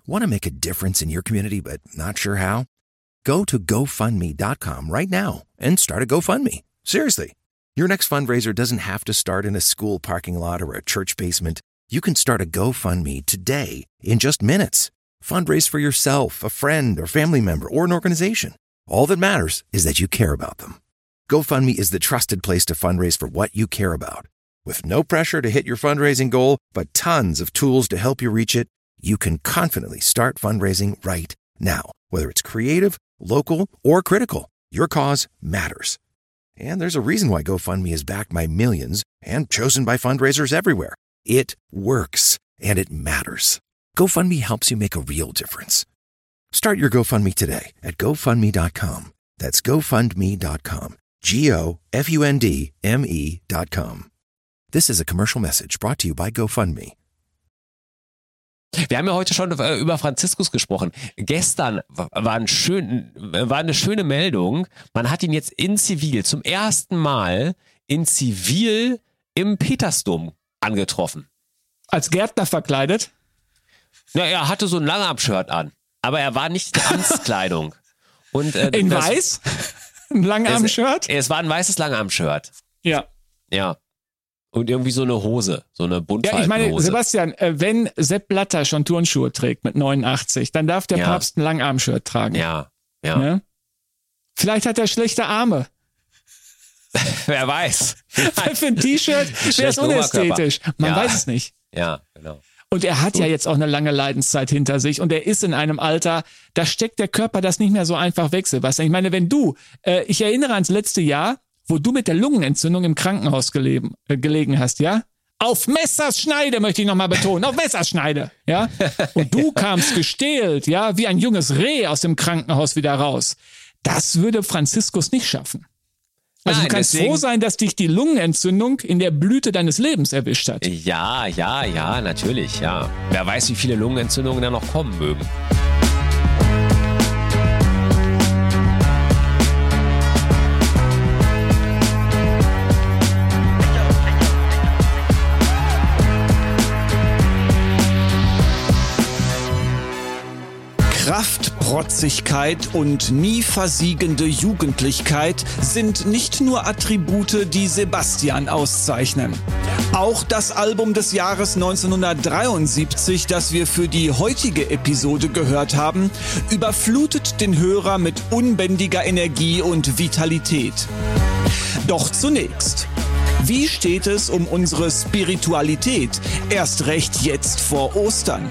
Want to make a difference in your community but not sure how? Go to GoFundMe.com right now and start a GoFundMe. Seriously. Your next fundraiser doesn't have to start in a school parking lot or a church basement. You can start a GoFundMe today in just minutes. Fundraise for yourself, a friend, or family member, or an organization. All that matters is that you care about them. GoFundMe is the trusted place to fundraise for what you care about. With no pressure to hit your fundraising goal, but tons of tools to help you reach it, you can confidently start fundraising right now. Whether it's creative, local, or critical, your cause matters. And there's a reason why GoFundMe is backed by millions and chosen by fundraisers everywhere. It works, and it matters. GoFundMe helps you make a real difference. Start your GoFundMe today at GoFundMe.com. That's GoFundMe.com. GoFundMe.com. This is a commercial message brought to you by GoFundMe. Wir haben ja heute schon über Franziskus gesprochen. Gestern war eine schöne Meldung. Man hat ihn jetzt in Zivil, zum ersten Mal in Zivil im Petersdom angetroffen. Als Gärtner verkleidet? Ja, er hatte so ein Langarm-Shirt an, aber er war nicht in Amtskleidung. Und, in weiß? Ein Langarm-Shirt? Es war ein weißes Langarm-Shirt. Ja. Ja. Und irgendwie so eine Hose, so eine Buntfaltenhose. Ja, ich meine, Sebastian, wenn Sepp Blatter schon Turnschuhe trägt mit 89, dann darf der Papst ein Langarm-Shirt tragen. Ja. Ne? Vielleicht hat er schlechte Arme. Wer weiß. Für ein T-Shirt wäre es unästhetisch. Man weiß es nicht. Ja, genau. Und er hat ja jetzt auch eine lange Leidenszeit hinter sich und er ist in einem Alter, da steckt der Körper das nicht mehr so einfach weg, Sebastian. Ich meine, wenn du, ich erinnere ans letzte Jahr, wo du mit der Lungenentzündung im Krankenhaus gelegen hast, ja? Auf Messerschneide, möchte ich nochmal betonen, auf Messerschneide, ja? Und du kamst gestählt, ja, wie ein junges Reh aus dem Krankenhaus wieder raus. Das würde Franziskus nicht schaffen. Also du kannst froh sein, dass dich die Lungenentzündung in der Blüte deines Lebens erwischt hat. Ja, natürlich, ja. Wer weiß, wie viele Lungenentzündungen da noch kommen mögen. Kraft, Protzigkeit und nie versiegende Jugendlichkeit sind nicht nur Attribute, die Sebastian auszeichnen. Auch das Album des Jahres 1973, das wir für die heutige Episode gehört haben, überflutet den Hörer mit unbändiger Energie und Vitalität. Doch zunächst: Wie steht es um unsere Spiritualität, erst recht jetzt vor Ostern?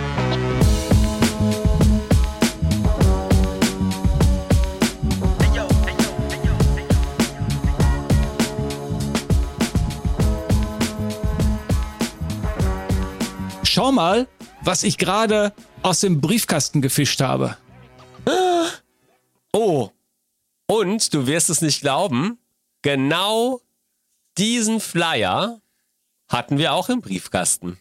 Schau mal, was ich gerade aus dem Briefkasten gefischt habe. Oh, und du wirst es nicht glauben, genau diesen Flyer hatten wir auch im Briefkasten.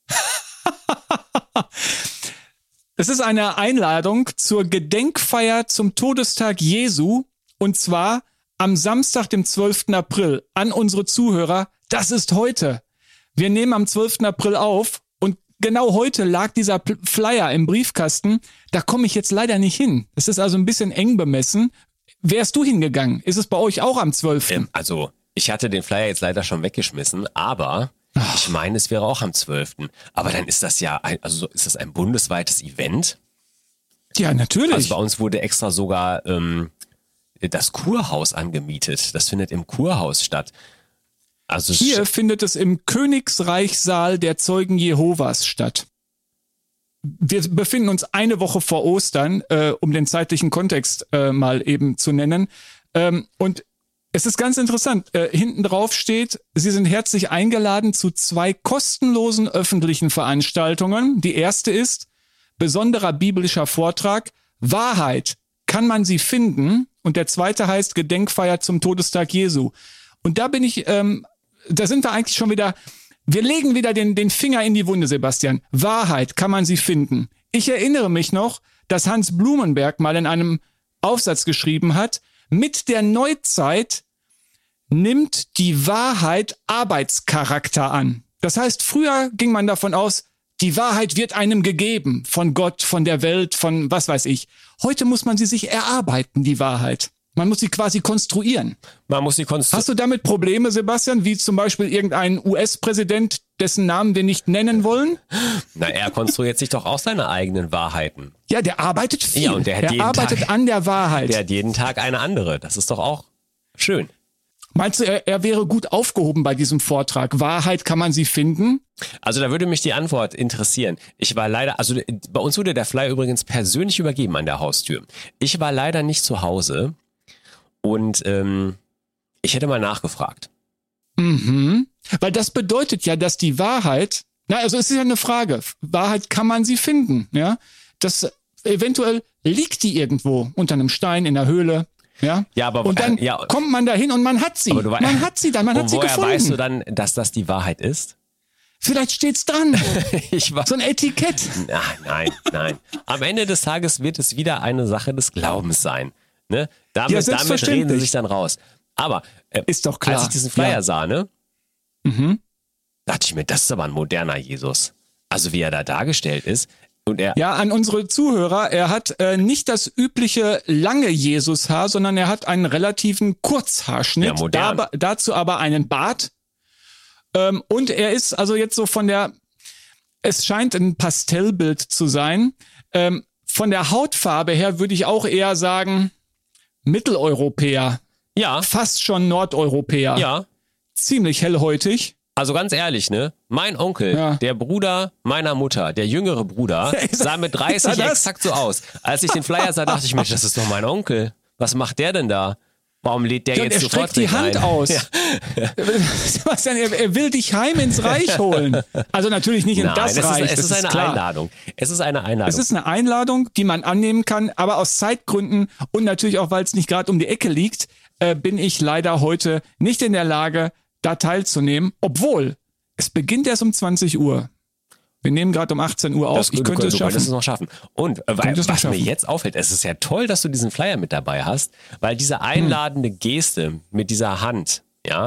Es ist eine Einladung zur Gedenkfeier zum Todestag Jesu, und zwar am Samstag, dem 12. April, an unsere Zuhörer. Das ist heute. Wir nehmen am 12. April auf. Genau heute lag dieser Flyer im Briefkasten. Da komme ich jetzt leider nicht hin. Es ist also ein bisschen eng bemessen. Wärst du hingegangen? Ist es bei euch auch am 12.? Also, ich hatte den Flyer jetzt leider schon weggeschmissen, aber ich meine, es wäre auch am 12. Aber dann ist das ja, ist das ein bundesweites Event? Ja, natürlich. Also bei uns wurde extra sogar das Kurhaus angemietet. Das findet im Kurhaus statt. Also hier findet es im Königsreichsaal der Zeugen Jehovas statt. Wir befinden uns eine Woche vor Ostern, um den zeitlichen Kontext mal eben zu nennen. Und es ist ganz interessant. Hinten drauf steht, Sie sind herzlich eingeladen zu 2 kostenlosen öffentlichen Veranstaltungen. Die erste ist besonderer biblischer Vortrag. Wahrheit, kann man sie finden? Und der zweite heißt Gedenkfeier zum Todestag Jesu. Und da bin ich... da sind wir eigentlich schon wieder, wir legen wieder den Finger in die Wunde, Sebastian. Wahrheit, kann man sie finden? Ich erinnere mich noch, dass Hans Blumenberg mal in einem Aufsatz geschrieben hat, mit der Neuzeit nimmt die Wahrheit Arbeitscharakter an. Das heißt, früher ging man davon aus, Die Wahrheit wird einem gegeben, von Gott, von der Welt, von was weiß ich. Heute muss man sie sich erarbeiten, die Wahrheit. Man muss sie quasi konstruieren. Hast du damit Probleme, Sebastian, wie zum Beispiel irgendein US-Präsident, dessen Namen wir nicht nennen wollen? Na, er konstruiert sich doch auch seine eigenen Wahrheiten. Ja, der arbeitet viel. Ja, und er arbeitet an der Wahrheit. Der hat jeden Tag eine andere. Das ist doch auch schön. Meinst du, er wäre gut aufgehoben bei diesem Vortrag? Wahrheit, kann man sie finden? Also da würde mich die Antwort interessieren. Ich war leider, also bei uns wurde der Flyer übrigens persönlich übergeben an der Haustür. Ich war leider nicht zu Hause und ich hätte mal nachgefragt. Mhm. Weil das bedeutet ja, dass die Wahrheit, also es ist ja eine Frage, Wahrheit, kann man sie finden? Ja, das eventuell liegt die irgendwo unter einem Stein in der Höhle. Ja, aber und dann kommt man da hin und man hat sie. Man hat sie dann, man hat sie gefunden. Woher weißt du dann, dass das die Wahrheit ist? Vielleicht steht's dran. So ein Etikett. Nein. Am Ende des Tages wird es wieder eine Sache des Glaubens sein. Ne? Damit reden sie sich dann raus. Aber ist doch klar. Als ich diesen Flyer sah, ne? Dachte ich mir, das ist aber ein moderner Jesus. Also wie er da dargestellt ist. Und an unsere Zuhörer, er hat nicht das übliche lange Jesushaar, sondern er hat einen relativen Kurzhaarschnitt, dazu aber einen Bart. Und er ist also jetzt so es scheint ein Pastellbild zu sein. Von der Hautfarbe her würde ich auch eher sagen, Mitteleuropäer. Ja. Fast schon Nordeuropäer. Ja. Ziemlich hellhäutig. Also ganz ehrlich, ne? Mein Onkel, der Bruder meiner Mutter, der jüngere Bruder, sah mit 30 exakt so aus. Als ich den Flyer sah, dachte ich, Mensch, das ist doch mein Onkel. Was macht der denn da? Warum lädt der jetzt sofort die Hand aus? Ja. Sebastian, er will dich heim ins Reich holen. Also natürlich nicht in das Reich. Es ist eine Einladung. Es ist eine Einladung, die man annehmen kann, aber aus Zeitgründen und natürlich auch, weil es nicht gerade um die Ecke liegt, bin ich leider heute nicht in der Lage, da teilzunehmen, obwohl es beginnt erst um 20 Uhr. Wir nehmen gerade um 18 Uhr auf. Ich könnte es schaffen. Es noch schaffen. Und was mir jetzt auffällt, es ist ja toll, dass du diesen Flyer mit dabei hast, weil diese einladende Geste mit dieser Hand,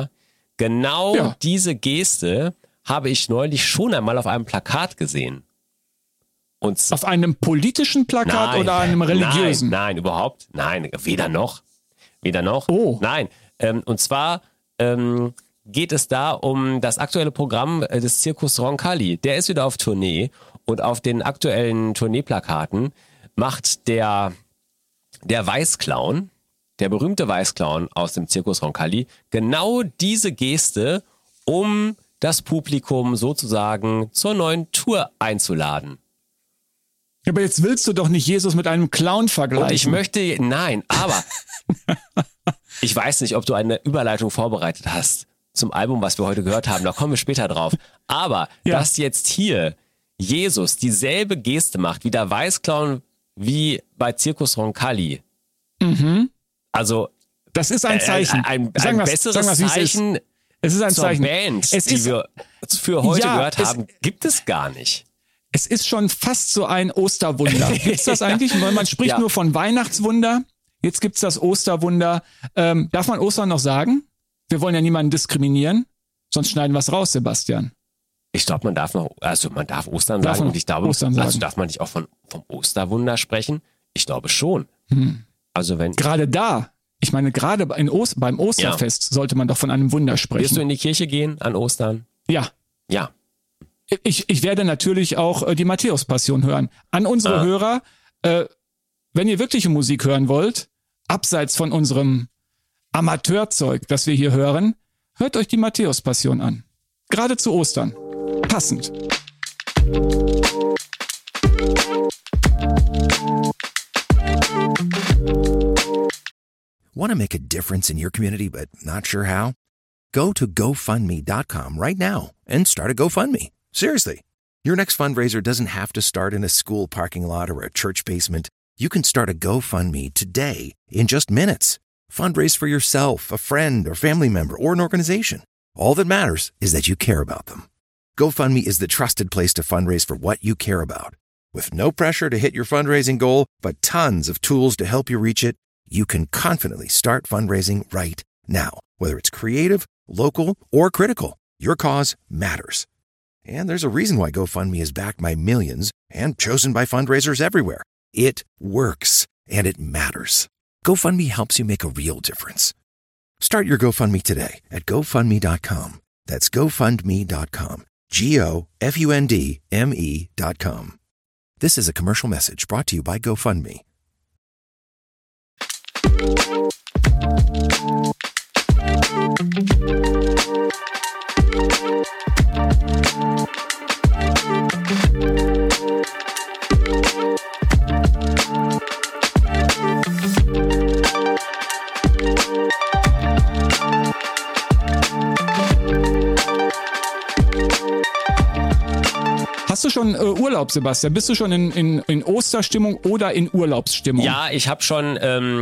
diese Geste habe ich neulich schon einmal auf einem Plakat gesehen. Und auf einem politischen Plakat oder einem religiösen? Nein, überhaupt. Nein, weder noch. Oh. Nein. Und zwar geht es da um das aktuelle Programm des Circus Roncalli. Der ist wieder auf Tournee und auf den aktuellen Tourneeplakaten macht der Weißclown, der berühmte Weißclown aus dem Circus Roncalli, genau diese Geste, um das Publikum sozusagen zur neuen Tour einzuladen. Aber jetzt willst du doch nicht Jesus mit einem Clown vergleichen. Und ich möchte, aber ich weiß nicht, ob du eine Überleitung vorbereitet hast zum Album, was wir heute gehört haben, da kommen wir später drauf. Aber dass jetzt hier Jesus dieselbe Geste macht wie der Weißclown wie bei Circus Roncalli. Also das ist ein Zeichen. Ein besseres Zeichen es ist ein zur Zeichen. Band, die wir für heute gehört haben, gibt es gar nicht. Es ist schon fast so ein Osterwunder. Gibt's das eigentlich? Man spricht nur von Weihnachtswunder. Jetzt gibt's das Osterwunder. Darf man Ostern noch sagen? Wir wollen ja niemanden diskriminieren, sonst schneiden wir es raus, Sebastian. Ich glaube, man darf Ostern sagen und ich glaube, darf man nicht auch vom Osterwunder sprechen? Ich glaube schon. Also gerade beim Osterfest sollte man doch von einem Wunder sprechen. Wirst du in die Kirche gehen an Ostern? Ja. Ja. Ich werde natürlich auch die Matthäus-Passion hören. An unsere Hörer, wenn ihr wirkliche Musik hören wollt, abseits von unserem Amateurzeug, das wir hier hören, hört euch die Matthäus-Passion an. Gerade zu Ostern. Passend. Want to make a difference in your community but not sure how? Go to GoFundMe.com right now and start a GoFundMe. Seriously. Your next fundraiser doesn't have to start in a school parking lot or a church basement. You can start a GoFundMe today in just minutes. Fundraise for yourself, a friend, or family member, or an organization. All that matters is that you care about them. GoFundMe is the trusted place to fundraise for what you care about. With no pressure to hit your fundraising goal, but tons of tools to help you reach it, you can confidently start fundraising right now. Whether it's creative, local, or critical, your cause matters. And there's a reason why GoFundMe is backed by millions and chosen by fundraisers everywhere. It works, and it matters. GoFundMe helps you make a real difference. Start your GoFundMe today at GoFundMe.com. That's GoFundMe.com. GoFundMe.com. This is a commercial message brought to you by GoFundMe. Hast du schon Urlaub, Sebastian? Bist du schon in Osterstimmung oder in Urlaubsstimmung? Ja, ich habe schon,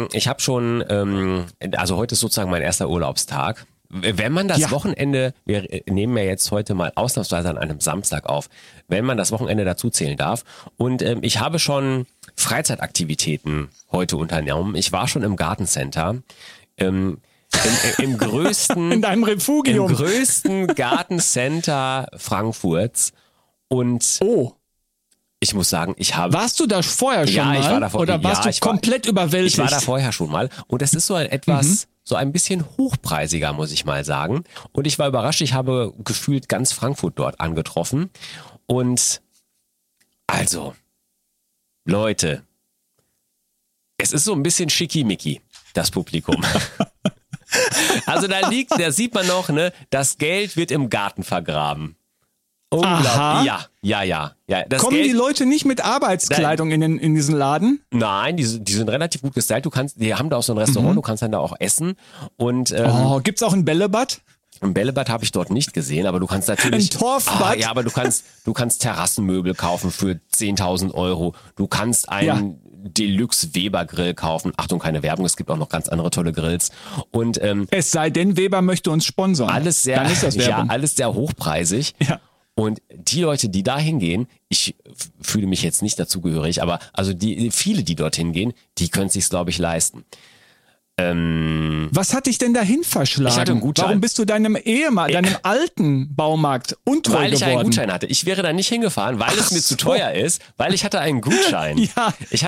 also heute ist sozusagen mein erster Urlaubstag. Wenn man das Wochenende, wir nehmen ja jetzt heute mal ausnahmsweise an einem Samstag auf, wenn man das Wochenende dazu zählen darf. Und ich habe schon Freizeitaktivitäten heute unternommen. Ich war schon im Gartencenter. Im größten, in deinem Refugium. Im größten Gartencenter Frankfurts. Und ich muss sagen, warst du da vorher schon mal? Ich war da vorher. Oder warst du komplett überwältigt? Ich war da vorher schon mal. Und das ist so so ein bisschen hochpreisiger, muss ich mal sagen. Und ich war überrascht. Ich habe gefühlt ganz Frankfurt dort angetroffen. Und also, Leute, es ist so ein bisschen schickimicki, das Publikum. Also da sieht man noch, ne, das Geld wird im Garten vergraben. Unglaublich. Aha. Ja. Kommen die Leute nicht mit Arbeitskleidung in diesen Laden? Nein, die sind relativ gut gestylt. Die haben da auch so ein Restaurant, du kannst dann da auch essen. Und gibt's auch ein Bällebad? Ein Bällebad habe ich dort nicht gesehen, aber du kannst natürlich... Ein Torfbad? Ja, aber du kannst Terrassenmöbel kaufen für 10.000 Euro. Du kannst einen Deluxe Weber Grill kaufen. Achtung, keine Werbung, es gibt auch noch ganz andere tolle Grills. Und es sei denn, Weber möchte uns sponsern. Dann ist das Werbung. Ja, alles sehr hochpreisig. Ja. Und die Leute, die da hingehen, ich fühle mich jetzt nicht dazugehörig, aber also viele, die dorthin gehen, die können es sich, glaube ich, leisten. Was hat dich denn dahin verschlagen? Ich hatte einen Gutschein. Warum bist du deinem deinem alten Baumarkt untreu geworden? Weil ich einen Gutschein hatte. Ich wäre da nicht hingefahren, weil es mir zu teuer ist, weil ich hatte einen Gutschein. Ja. Ich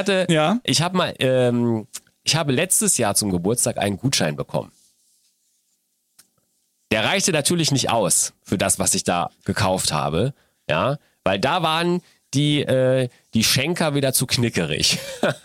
habe letztes Jahr zum Geburtstag einen Gutschein bekommen. Der reichte natürlich nicht aus für das, was ich da gekauft habe, ja, weil da waren die Schenker wieder zu knickerig.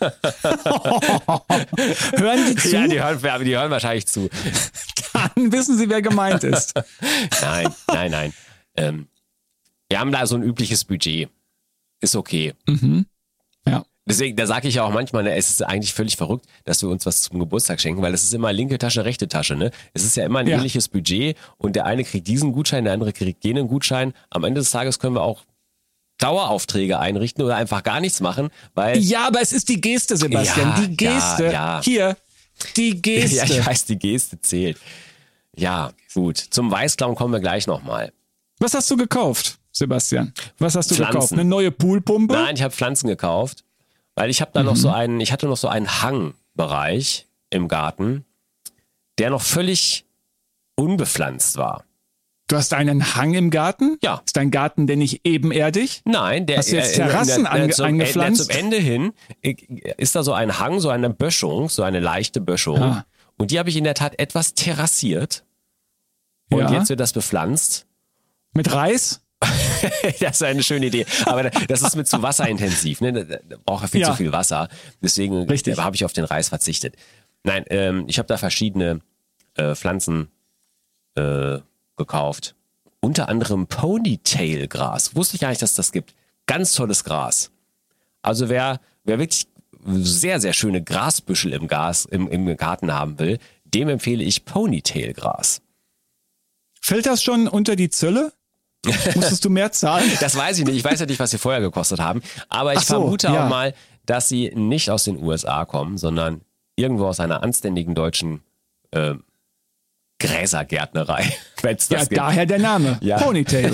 Hören die zu? Ja, die hören wahrscheinlich zu. Dann wissen sie, wer gemeint ist. Nein. Wir haben da so ein übliches Budget. Ist okay. Mhm. Ja. Deswegen, da sage ich ja auch manchmal, ne, es ist eigentlich völlig verrückt, dass wir uns was zum Geburtstag schenken, weil es ist immer linke Tasche, rechte Tasche. Ne? Es ist ja immer ein ähnliches Budget und der eine kriegt diesen Gutschein, der andere kriegt jenen Gutschein. Am Ende des Tages können wir auch Daueraufträge einrichten oder einfach gar nichts machen, weil... Ja, aber es ist die Geste, Sebastian, die Geste. Ja. Hier, die Geste. Ja, ich weiß, die Geste zählt. Ja, gut. Zum Weißklauen kommen wir gleich nochmal. Was hast du gekauft, Sebastian? Was hast du Pflanzen. gekauft? Eine neue Poolpumpe? Nein, ich habe Pflanzen gekauft, weil ich habe da ich hatte noch so einen Hangbereich im Garten, der noch völlig unbepflanzt war. Du hast einen Hang im Garten? Ja. Ist dein Garten denn nicht ebenerdig? Nein, der hast du jetzt Terrassen eingepflanzt? Zum Ende hin ist da so ein Hang, so eine Böschung, so eine leichte Böschung. Ah. Und die habe ich in der Tat etwas terrassiert. Und jetzt wird das bepflanzt. Mit Reis? Das ist eine schöne Idee. Aber das ist mit zu wasserintensiv. Ne? Da braucht er viel zu viel Wasser. Deswegen habe ich auf den Reis verzichtet. Nein, ich habe da verschiedene Pflanzen gekauft. Unter anderem Ponytail-Gras. Wusste ich gar nicht, dass das gibt. Ganz tolles Gras. Also wer wirklich sehr, sehr schöne Grasbüschel im Garten haben will, dem empfehle ich Ponytail-Gras. Fällt das schon unter die Zölle? Musstest du mehr zahlen? Das weiß ich nicht. Ich weiß ja nicht, was sie vorher gekostet haben. Aber ich vermute auch mal, dass sie nicht aus den USA kommen, sondern irgendwo aus einer anständigen deutschen Gräsergärtnerei. Wenn's das gibt. Daher der Name. Ja. Ponytail.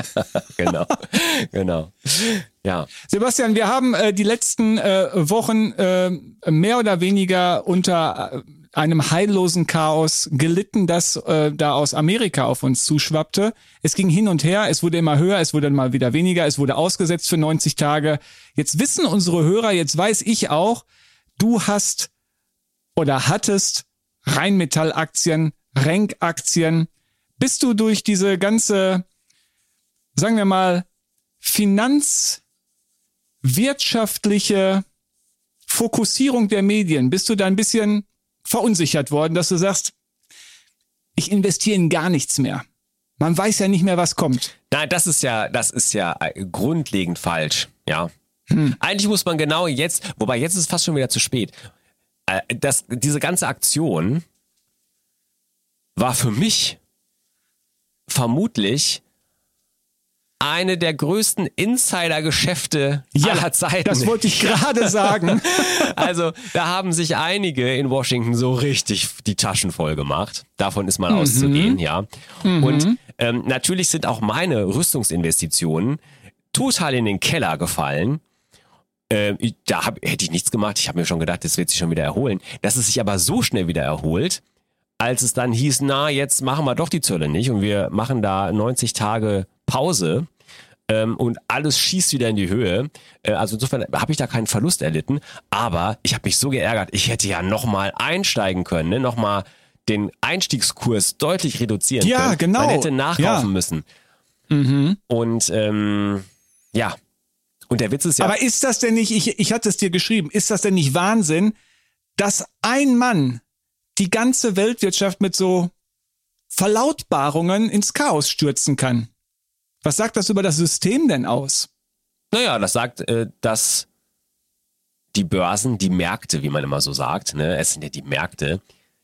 Genau. Ja. Sebastian, wir haben die letzten Wochen mehr oder weniger einem heillosen Chaos gelitten, das da aus Amerika auf uns zuschwappte. Es ging hin und her, es wurde immer höher, es wurde mal wieder weniger, es wurde ausgesetzt für 90 Tage. Jetzt wissen unsere Hörer, jetzt weiß ich auch, du hast oder hattest Rheinmetall-Aktien, Renk-Aktien. Bist du durch diese ganze, sagen wir mal, finanzwirtschaftliche Fokussierung der Medien, bist du da ein bisschen verunsichert worden, dass du sagst, ich investiere in gar nichts mehr. Man weiß ja nicht mehr, was kommt. Nein, das ist ja grundlegend falsch, ja. Eigentlich muss man genau jetzt, wobei jetzt ist es fast schon wieder zu spät. Diese ganze Aktion war für mich vermutlich eine der größten Insider-Geschäfte aller Zeiten. Das wollte ich gerade sagen. Also da haben sich einige in Washington so richtig die Taschen voll gemacht. Davon ist mal auszugehen, ja. Und natürlich sind auch meine Rüstungsinvestitionen total in den Keller gefallen. Hätte ich nichts gemacht. Ich habe mir schon gedacht, das wird sich schon wieder erholen. Dass es sich aber so schnell wieder erholt, als es dann hieß, jetzt machen wir doch die Zölle nicht und wir machen da 90 Tage Pause und alles schießt wieder in die Höhe. Also insofern habe ich da keinen Verlust erlitten, aber ich habe mich so geärgert, ich hätte ja nochmal einsteigen können, ne? Nochmal den Einstiegskurs deutlich reduzieren können. Ja, genau. Man hätte nachkaufen müssen. Und und der Witz ist ja... Aber ist das denn nicht, ich hatte es dir geschrieben, ist das denn nicht Wahnsinn, dass ein Mann die ganze Weltwirtschaft mit so Verlautbarungen ins Chaos stürzen kann? Was sagt das über das System denn aus? Naja, das sagt, dass die Börsen, die Märkte, wie man immer so sagt, ne, es sind ja die Märkte,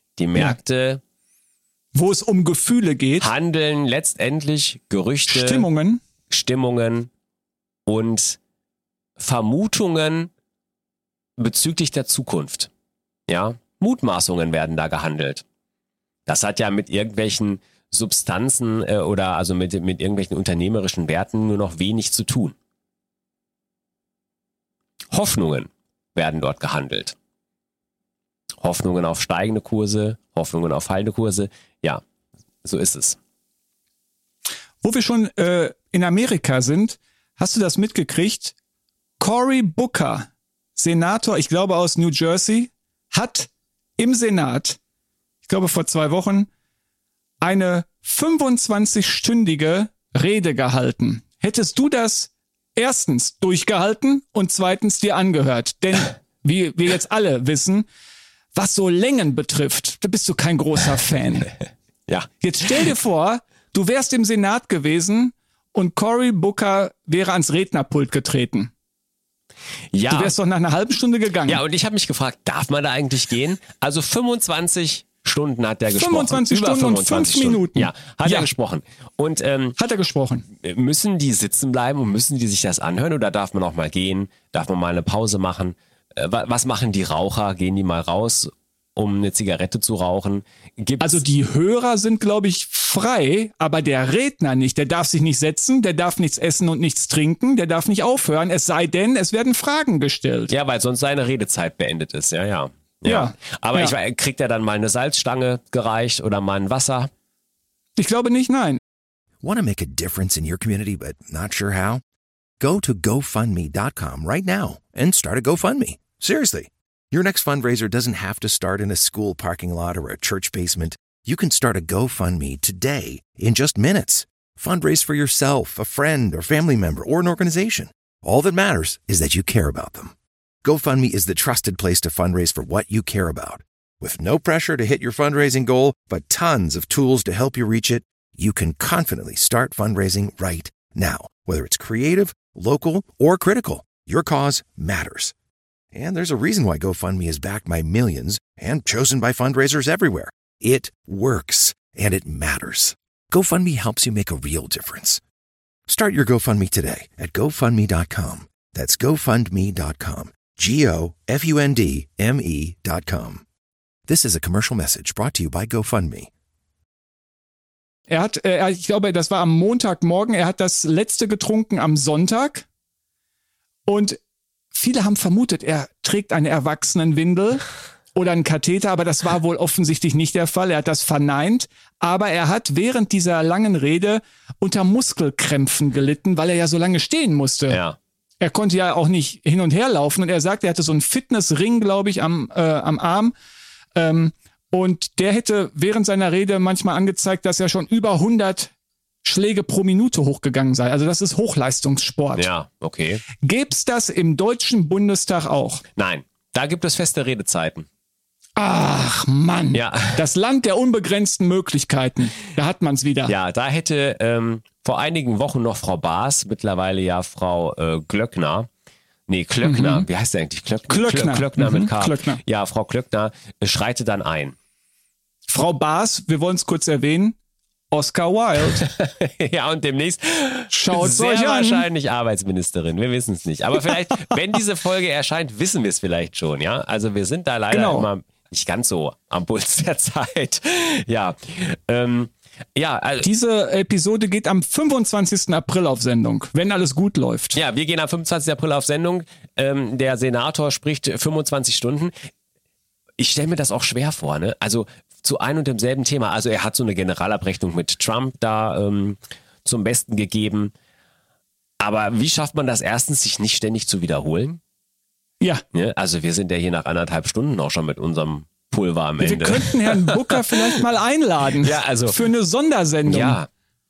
wo es um Gefühle geht, handeln letztendlich Gerüchte, Stimmungen und Vermutungen bezüglich der Zukunft. Ja, Mutmaßungen werden da gehandelt. Das hat ja mit irgendwelchen Substanzen oder also mit irgendwelchen unternehmerischen Werten nur noch wenig zu tun. Hoffnungen werden dort gehandelt. Hoffnungen auf steigende Kurse, Hoffnungen auf fallende Kurse. Ja, so ist es. Wo wir schon in Amerika sind, hast du das mitgekriegt? Cory Booker, Senator, ich glaube aus New Jersey, hat im Senat, ich glaube vor 2 Wochen, eine 25-stündige Rede gehalten. Hättest du das erstens durchgehalten und zweitens dir angehört? Denn, wie wir jetzt alle wissen, was so Längen betrifft, da bist du kein großer Fan. Ja. Jetzt stell dir vor, du wärst im Senat gewesen und Cory Booker wäre ans Rednerpult getreten. Ja. Du wärst doch nach einer halben Stunde gegangen. Ja, und ich habe mich gefragt, darf man da eigentlich gehen? Also 25 Stunden hat der gesprochen. 25 Über Stunden 25 und 5 Stunden. Minuten. Ja, hat er gesprochen. Und hat er gesprochen. Müssen die sitzen bleiben und müssen die sich das anhören oder darf man auch mal gehen? Darf man mal eine Pause machen? Was machen die Raucher? Gehen die mal raus, um eine Zigarette zu rauchen? Also die Hörer sind, glaube ich, frei, aber der Redner nicht. Der darf sich nicht setzen, der darf nichts essen und nichts trinken, der darf nicht aufhören, es sei denn, es werden Fragen gestellt. Ja, weil sonst seine Redezeit beendet ist. Ja. Aber kriegt er dann mal eine Salzstange gereicht oder mal ein Wasser? Ich glaube nicht, nein. Want to make a difference in your community but not sure how? Go to GoFundMe.com right now and start a GoFundMe. Seriously. Your next fundraiser doesn't have to start in a school parking lot or a church basement. You can start a GoFundMe today in just minutes. Fundraise for yourself, a friend or family member, or an organization. All that matters is that you care about them. GoFundMe is the trusted place to fundraise for what you care about. With no pressure to hit your fundraising goal, but tons of tools to help you reach it, you can confidently start fundraising right now. Whether it's creative, local, or critical, your cause matters. And there's a reason why GoFundMe is backed by millions and chosen by fundraisers everywhere. It works, and it matters. GoFundMe helps you make a real difference. Start your GoFundMe today at GoFundMe.com. That's GoFundMe.com. GoFundMe.com. This is a commercial message brought to you by GoFundMe. Ich glaube, das war am Montagmorgen, er hat das letzte getrunken am Sonntag und viele haben vermutet, er trägt eine Erwachsenenwindel oder ein Katheter, aber das war wohl offensichtlich nicht der Fall. Er hat das verneint, aber er hat während dieser langen Rede unter Muskelkrämpfen gelitten, weil er ja so lange stehen musste. Ja. Er konnte ja auch nicht hin und her laufen und er sagt, er hatte so einen Fitnessring, glaube ich, am Arm. Und der hätte während seiner Rede manchmal angezeigt, dass er schon über 100 Schläge pro Minute hochgegangen sei. Also das ist Hochleistungssport. Ja, okay. Gäb's das im Deutschen Bundestag auch? Nein, da gibt es feste Redezeiten. Ach Mann, Ja. Das Land der unbegrenzten Möglichkeiten. Da hat man's wieder. Ja, da hätte vor einigen Wochen noch Frau Baas, mittlerweile ja Frau Glöckner. Nee, Klöckner. Wie heißt der eigentlich? Klöckner. Klöckner mit K. Klöckner. Ja, Frau Klöckner schreitet dann ein. Frau Baas, wir wollen es kurz erwähnen, Oscar Wilde. Ja, und demnächst Schaut's sehr euch an. wahrscheinlich Arbeitsministerin. Wir wissen es nicht. Aber vielleicht, wenn diese Folge erscheint, wissen wir es vielleicht schon, ja? Also wir sind da leider immer nicht ganz so am Puls der Zeit. Ja, ja, also, Diese Episode geht am 25. April auf Sendung, wenn alles gut läuft. ja, wir gehen am 25. April auf Sendung. Der Senator spricht 25 Stunden. Ich stelle mir das auch schwer vor, ne? Also zu ein und demselben Thema. Also er hat so eine Generalabrechnung mit Trump da zum Besten gegeben. Aber wie schafft man das erstens, sich nicht ständig zu wiederholen? Ja. Ne? Also wir sind ja hier nach 1,5 Stunden auch schon mit unserem Pulver am Wir Ende. könnten Herrn Booker vielleicht mal einladen. Ja, also für eine Sondersendung. ja.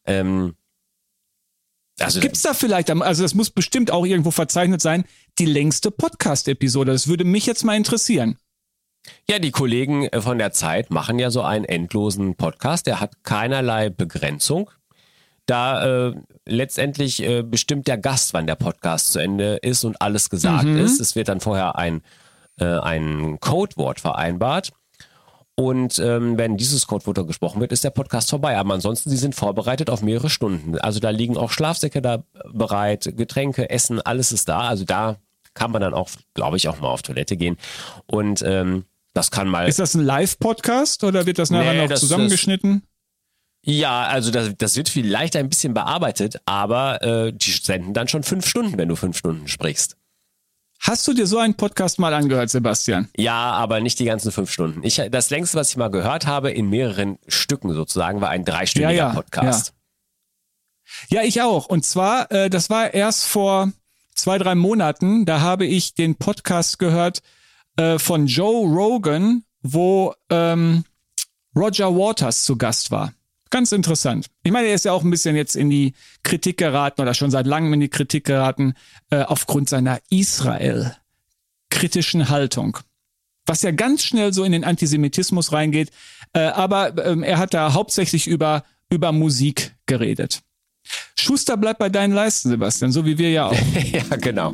Also Gibt's da vielleicht, also das muss bestimmt auch irgendwo verzeichnet sein, die längste Podcast-Episode? Das würde mich jetzt mal interessieren. ja, die Kollegen von der Zeit machen ja so einen endlosen Podcast. Der hat keinerlei Begrenzung. Da letztendlich bestimmt der Gast, wann der Podcast zu Ende ist und alles gesagt ist. Es wird dann vorher ein Codewort vereinbart. Und wenn dieses Codewort gesprochen wird, ist der Podcast vorbei. Aber ansonsten, sie sind vorbereitet auf mehrere Stunden. Also da liegen auch Schlafsäcke da bereit, Getränke, Essen, alles ist da. Also da kann man dann auch, glaube ich, auch mal auf Toilette gehen. Und das kann mal... Ist das ein Live-Podcast oder wird das nachher noch das zusammengeschnitten? Ja, also das wird vielleicht ein bisschen bearbeitet, aber die senden dann schon 5 Stunden, wenn du 5 Stunden sprichst. Hast du dir so einen Podcast mal angehört, Sebastian? Ja, aber nicht die ganzen 5 Stunden. Das längste, was ich mal gehört habe, in mehreren Stücken sozusagen, war ein 3-stündiger Podcast. Ja, ich auch. Und zwar, das war erst vor 2-3 Monaten, da habe ich den Podcast gehört von Joe Rogan, wo Roger Waters zu Gast war. Ganz interessant. Ich meine, er ist ja auch ein bisschen jetzt in die Kritik geraten oder schon seit langem in die Kritik geraten aufgrund seiner Israel-kritischen Haltung. Was ja ganz schnell so in den Antisemitismus reingeht. Aber er hat da hauptsächlich über Musik geredet. Schuster bleibt bei deinen Leisten, Sebastian, so wie wir ja auch. Ja, genau.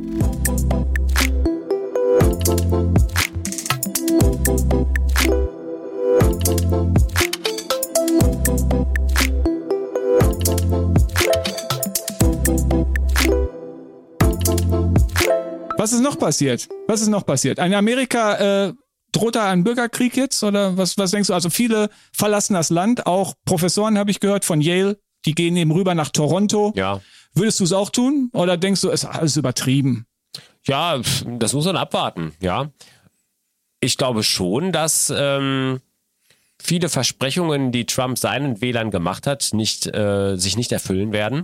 Was ist noch passiert? In Amerika droht da ein Bürgerkrieg jetzt? Oder was denkst du? Also viele verlassen das Land, auch Professoren habe ich gehört von Yale, die gehen eben rüber nach Toronto. Ja. Würdest du es auch tun? Oder denkst du, es ist alles übertrieben? Ja, das muss man abwarten, ja. Ich glaube schon, dass viele Versprechungen, die Trump seinen Wählern gemacht hat, sich nicht erfüllen werden.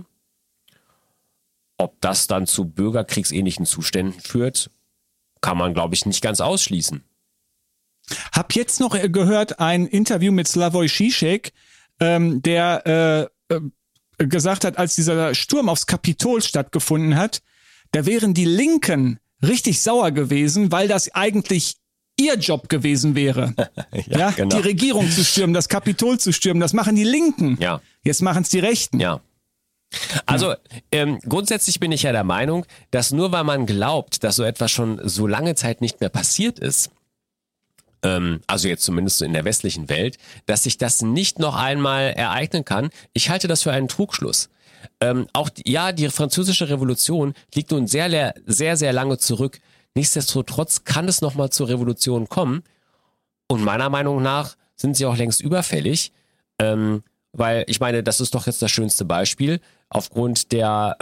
Ob das dann zu bürgerkriegsähnlichen Zuständen führt, kann man, glaube ich, nicht ganz ausschließen. Hab jetzt noch gehört ein Interview mit Slavoj Žižek, der gesagt hat, als dieser Sturm aufs Kapitol stattgefunden hat, da wären die Linken richtig sauer gewesen, weil das eigentlich ihr Job gewesen wäre. Ja, genau. Die Regierung zu stürmen, das Kapitol zu stürmen, das machen die Linken. Ja. Jetzt machen es die Rechten. Ja. Also grundsätzlich bin ich ja der Meinung, dass nur weil man glaubt, dass so etwas schon so lange Zeit nicht mehr passiert ist, also jetzt zumindest so in der westlichen Welt, dass sich das nicht noch einmal ereignen kann. Ich halte das für einen Trugschluss. Die französische Revolution liegt nun sehr, sehr, sehr lange zurück. Nichtsdestotrotz kann es nochmal zur Revolution kommen. Und meiner Meinung nach sind sie auch längst überfällig. Weil ich meine, das ist doch jetzt das schönste Beispiel. Aufgrund der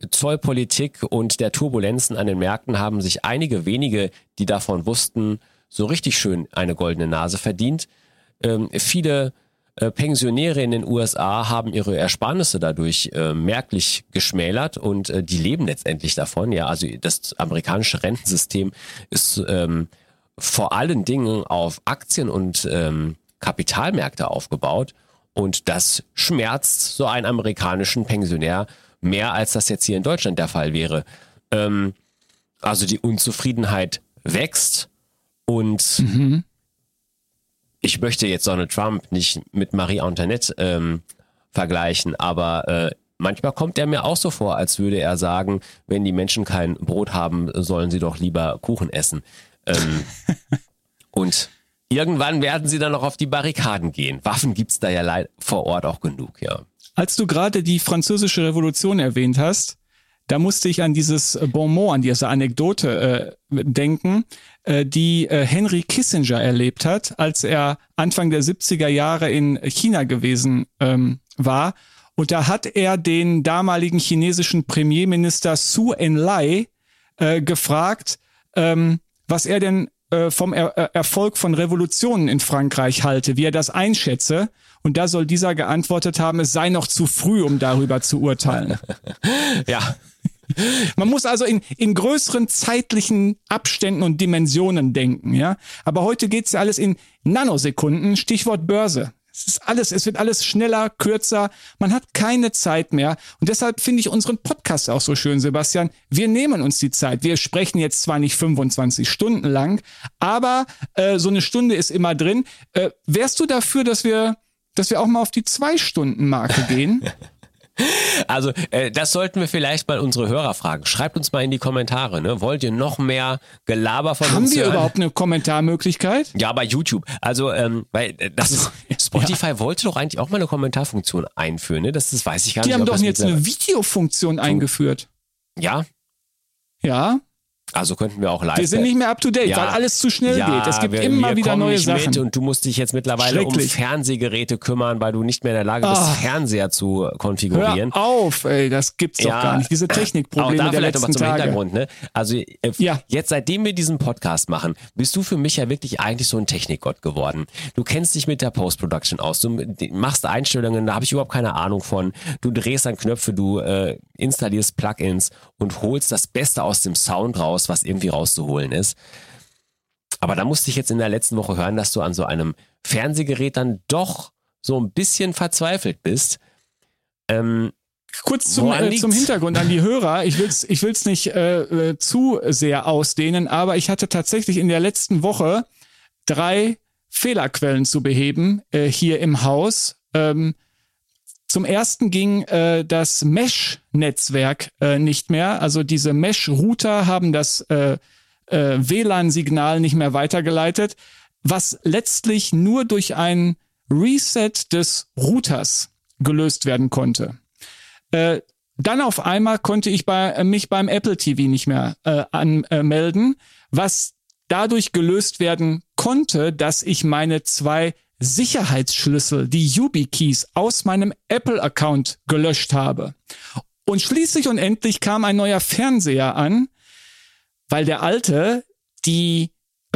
Zollpolitik und der Turbulenzen an den Märkten haben sich einige wenige, die davon wussten, so richtig schön eine goldene Nase verdient. Viele Pensionäre in den USA haben ihre Ersparnisse dadurch merklich geschmälert und die leben letztendlich davon. Ja, also das amerikanische Rentensystem ist vor allen Dingen auf Aktien und Kapitalmärkte aufgebaut und das schmerzt so einen amerikanischen Pensionär mehr, als das jetzt hier in Deutschland der Fall wäre. Also die Unzufriedenheit wächst und ich möchte jetzt Donald Trump nicht mit Marie Antoinette vergleichen, aber manchmal kommt er mir auch so vor, als würde er sagen, wenn die Menschen kein Brot haben, sollen sie doch lieber Kuchen essen. Und irgendwann werden sie dann noch auf die Barrikaden gehen. Waffen gibt's da ja vor Ort auch genug, ja. Als du gerade die Französische Revolution erwähnt hast, da musste ich an dieses Bonmot, an diese Anekdote denken, die Henry Kissinger erlebt hat, als er Anfang der 70er Jahre in China gewesen war. Und da hat er den damaligen chinesischen Premierminister Zhou Enlai gefragt, was er denn vom Erfolg von Revolutionen in Frankreich halte, wie er das einschätze. Und da soll dieser geantwortet haben, es sei noch zu früh, um darüber zu urteilen. Ja. Man muss also in größeren zeitlichen Abständen und Dimensionen denken, ja. Aber heute geht's ja alles in Nanosekunden, Stichwort Börse. Es wird alles schneller, kürzer, man hat keine Zeit mehr. Und deshalb finde ich unseren Podcast auch so schön, Sebastian. Wir nehmen uns die Zeit. Wir sprechen jetzt zwar nicht 25 Stunden lang, aber so eine Stunde ist immer drin. Wärst du dafür, dass wir auch mal auf die 2-Stunden-Marke gehen? Also das sollten wir vielleicht mal unsere Hörer fragen. Schreibt uns mal in die Kommentare, ne? Wollt ihr noch mehr Gelaber von uns hören? Haben wir überhaupt eine Kommentarmöglichkeit? Ja, bei YouTube. Also, weil das ist, Spotify wollte doch eigentlich auch mal eine Kommentarfunktion einführen, ne? Das weiß ich gar nicht. Die haben doch jetzt eine Videofunktion eingeführt. Ja? Ja. Also könnten wir auch live. Wir sind nicht mehr up to date, weil alles zu schnell geht. Es gibt immer wieder neue Sachen. Mit und du musst dich jetzt mittlerweile um Fernsehgeräte kümmern, weil du nicht mehr in der Lage bist, Fernseher zu konfigurieren. Hör auf, ey, das gibt's doch gar nicht. Diese Technikprobleme auch da der vielleicht letzten zum Tage. Hintergrund, ne? Also jetzt, seitdem wir diesen Podcast machen, bist du für mich ja wirklich eigentlich so ein Technikgott geworden. Du kennst dich mit der Post-Production aus. Du machst Einstellungen, da habe ich überhaupt keine Ahnung von. Du drehst an Knöpfe, du installierst Plugins und holst das Beste aus dem Sound raus, was irgendwie rauszuholen ist. Aber da musste ich jetzt in der letzten Woche hören, dass du an so einem Fernsehgerät dann doch so ein bisschen verzweifelt bist. Kurz zum Hintergrund an die Hörer. Ich will's nicht zu sehr ausdehnen, aber ich hatte tatsächlich in der letzten Woche 3 Fehlerquellen zu beheben hier im Haus. Zum ersten ging das Mesh-Netzwerk nicht mehr. Also diese Mesh-Router haben das WLAN-Signal nicht mehr weitergeleitet, was letztlich nur durch ein Reset des Routers gelöst werden konnte. Dann auf einmal konnte ich mich beim Apple TV nicht mehr anmelden, was dadurch gelöst werden konnte, dass ich meine 2 Sicherheitsschlüssel, die YubiKeys, aus meinem Apple-Account gelöscht habe. Und schließlich und endlich kam ein neuer Fernseher an, weil der alte die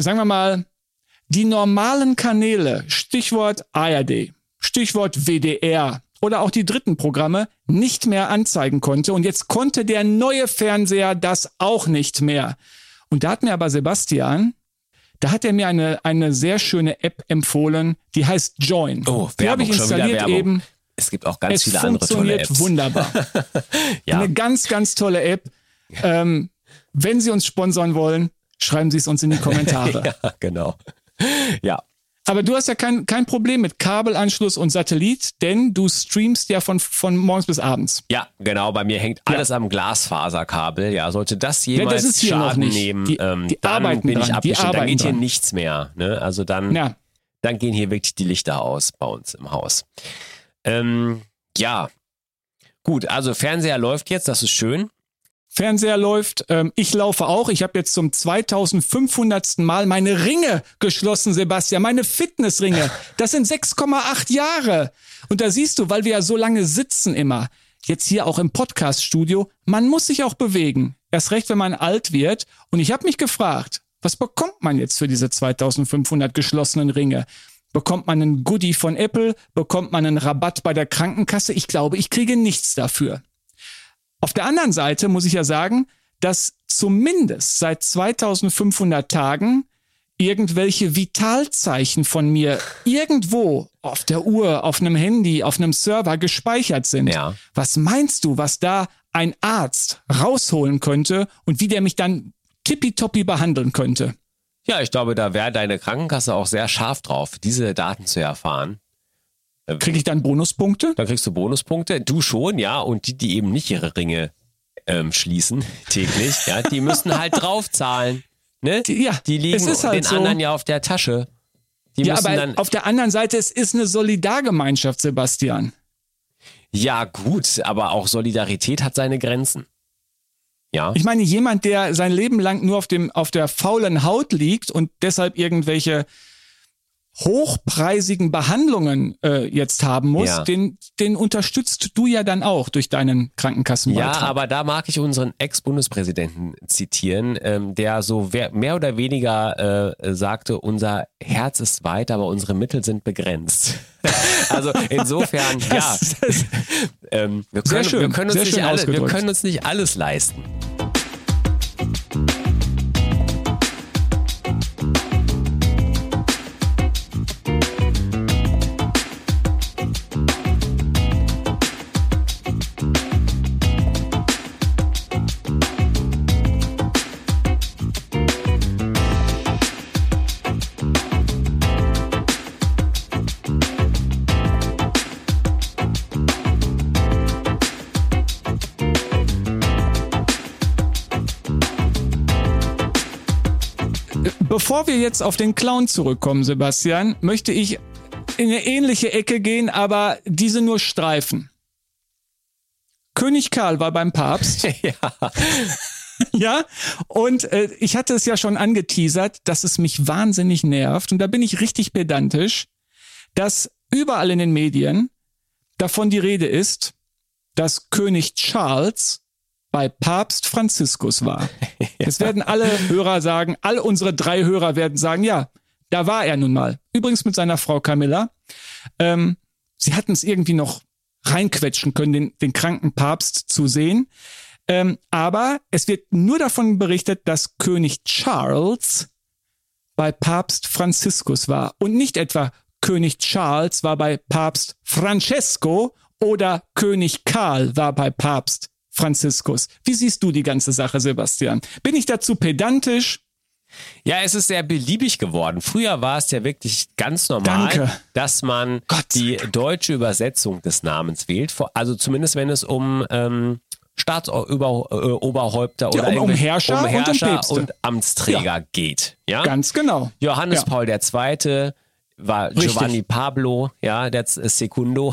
normalen Kanäle, Stichwort ARD, Stichwort WDR oder auch die dritten Programme nicht mehr anzeigen konnte. Und jetzt konnte der neue Fernseher das auch nicht mehr. Und da hat mir aber Sebastian... Da hat er mir eine sehr schöne App empfohlen, die heißt Join. Oh, die habe ich installiert eben. Es gibt auch ganz viele andere tolle Apps. Es funktioniert wunderbar. Ja. Eine ganz, ganz tolle App. Wenn Sie uns sponsern wollen, schreiben Sie es uns in die Kommentare. Ja, genau. Ja. Aber du hast ja kein Problem mit Kabelanschluss und Satellit, denn du streamst ja von morgens bis abends. Ja, genau. Bei mir hängt alles am Glasfaserkabel. Ja, sollte das jemals Schaden nehmen, dann bin ich abgeschnitten. Dann geht hier nichts mehr. Ne? Also dann gehen hier wirklich die Lichter aus bei uns im Haus. Ja, gut. Also Fernseher läuft jetzt. Das ist schön. Fernseher läuft, ich laufe auch. Ich habe jetzt zum 2500. Mal meine Ringe geschlossen, Sebastian, meine Fitnessringe. Das sind 6,8 Jahre. Und da siehst du, weil wir ja so lange sitzen immer, jetzt hier auch im Podcast-Studio, man muss sich auch bewegen. Erst recht, wenn man alt wird. Und ich habe mich gefragt, Was bekommt man jetzt für diese 2500 geschlossenen Ringe? Bekommt man einen Goodie von Apple? Bekommt man einen Rabatt bei der Krankenkasse? Ich glaube, ich kriege nichts dafür. Auf der anderen Seite muss ich ja sagen, dass zumindest seit 2500 Tagen irgendwelche Vitalzeichen von mir irgendwo auf der Uhr, auf einem Handy, auf einem Server gespeichert sind. Ja. Was meinst du, was da ein Arzt rausholen könnte und wie der mich dann tippitoppi behandeln könnte? Ja, ich glaube, da wäre deine Krankenkasse auch sehr scharf drauf, diese Daten zu erfahren. Kriege ich dann Bonuspunkte? Dann kriegst du Bonuspunkte. Du schon, ja. Und die eben nicht ihre Ringe schließen täglich, ja, die müssen halt draufzahlen. Ne? Die liegen es ist halt den so. anderen ja auf der Tasche. Die Ja, müssen aber dann, auf der anderen Seite, es ist eine Solidargemeinschaft, Sebastian. ja, gut, aber auch Solidarität hat seine Grenzen. Ja. Ich meine, jemand, der sein Leben lang nur auf der faulen Haut liegt und deshalb irgendwelche hochpreisigen Behandlungen jetzt haben muss, Ja. den unterstützt du ja dann auch durch deinen Krankenkassenbeitrag. Ja, aber da mag ich unseren Ex-Bundespräsidenten zitieren, der so mehr oder weniger sagte, unser Herz ist weit, aber unsere Mittel sind begrenzt. Also insofern, ja. Wir können uns nicht alles leisten. Bevor wir jetzt auf den Clown zurückkommen, Sebastian, möchte ich in eine ähnliche Ecke gehen, aber diese nur streifen. König Karl war beim Papst. Ja. Ja, und ich hatte es ja schon angeteasert, dass es mich wahnsinnig nervt, und da bin ich richtig pedantisch, dass überall in den Medien davon die Rede ist, dass König Charles bei Papst Franziskus war. Es werden alle Hörer sagen, all unsere 3 Hörer werden sagen, ja, da war er nun mal. Übrigens mit seiner Frau Camilla. Sie hatten es irgendwie noch reinquetschen können, den kranken Papst zu sehen. Aber es wird nur davon berichtet, dass König Charles bei Papst Franziskus war und nicht etwa König Charles war bei Papst Francesco oder König Karl war bei Papst Franziskus. Wie siehst du die ganze Sache, Sebastian? Bin ich dazu pedantisch? Ja, es ist sehr beliebig geworden. Früher war es ja wirklich ganz normal, dass man die deutsche Übersetzung des Namens wählt. Also zumindest wenn es um Staatsoberhäupter oder um Herrscher und um Päpste und Amtsträger geht. Ja? Ganz genau. Johannes Paul II. War Richtig. Giovanni Pablo, ja, der Secundo.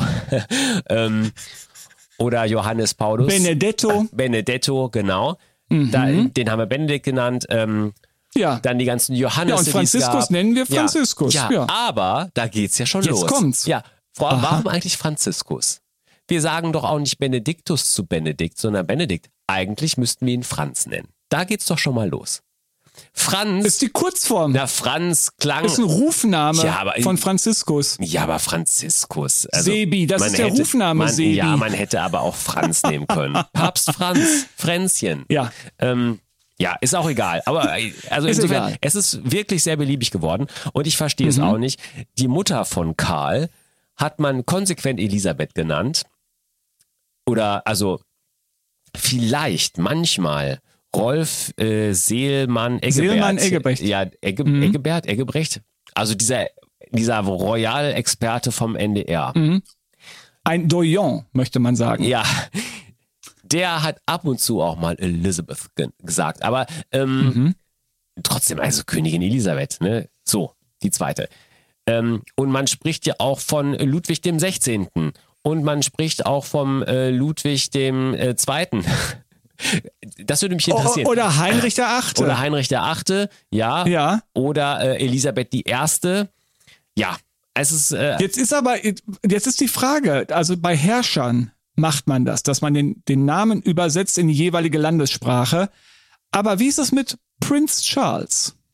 Oder Johannes Paulus. Benedetto, genau. Den haben wir Benedikt genannt. Ja. Dann die ganzen Johannes. Ja, und Franziskus nennen wir Franziskus. Ja, aber da geht's ja schon los. Jetzt kommt's. Ja, warum eigentlich Franziskus? Wir sagen doch auch nicht Benediktus zu Benedikt, sondern Benedikt. Eigentlich müssten wir ihn Franz nennen. Da geht's doch schon mal los. Franz. Ist die Kurzform. Na, Franz klang. Ist ein Rufname von Franziskus. Ja, aber Franziskus. Also Sebi, das ist der Rufname Sebi. Ja, man hätte aber auch Franz nehmen können. Papst Franz, Fränzchen. Ja. Ja, ist auch egal. Aber also insofern, es ist wirklich sehr beliebig geworden. Und ich verstehe es auch nicht. Die Mutter von Karl hat man konsequent Elisabeth genannt. Oder also vielleicht manchmal Rolf Seelmann Eggebrecht. Ja, Eggebrecht. Also dieser Royal-Experte vom NDR. Ein Doyen, möchte man sagen. Ja, der hat ab und zu auch mal Elizabeth gesagt. Aber trotzdem, also Königin Elisabeth, ne? So, die zweite. Und man spricht ja auch von Ludwig dem 16. Und man spricht auch vom Ludwig dem 2. Das würde mich interessieren. Oder Heinrich der Achte. Oder Heinrich der Achte, ja. Oder Elisabeth die Erste. Ja, es ist... Jetzt ist die Frage, also bei Herrschern macht man das, dass man den Namen übersetzt in die jeweilige Landessprache. Aber wie ist es mit Prince Charles?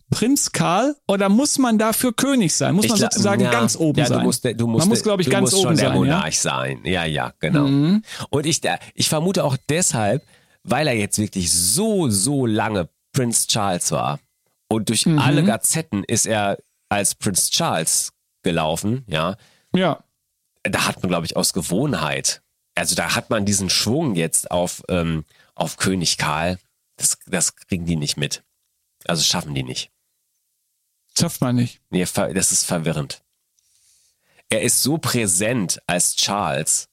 Prinz Karl oder muss man dafür König sein? Muss man sozusagen ganz oben sein? Man muss, glaube ich, ganz oben schon der sein. Monarch sein. Ja, genau. Und ich vermute auch deshalb, weil er jetzt wirklich so lange Prinz Charles war und durch alle Gazetten ist er als Prinz Charles gelaufen, ja. Ja. Da hat man, glaube ich, aus Gewohnheit, also da hat man diesen Schwung jetzt auf König Karl, das kriegen die nicht mit. Also schaffen die nicht. Schafft man nicht. Nee, das ist verwirrend. Er ist so präsent als Charles.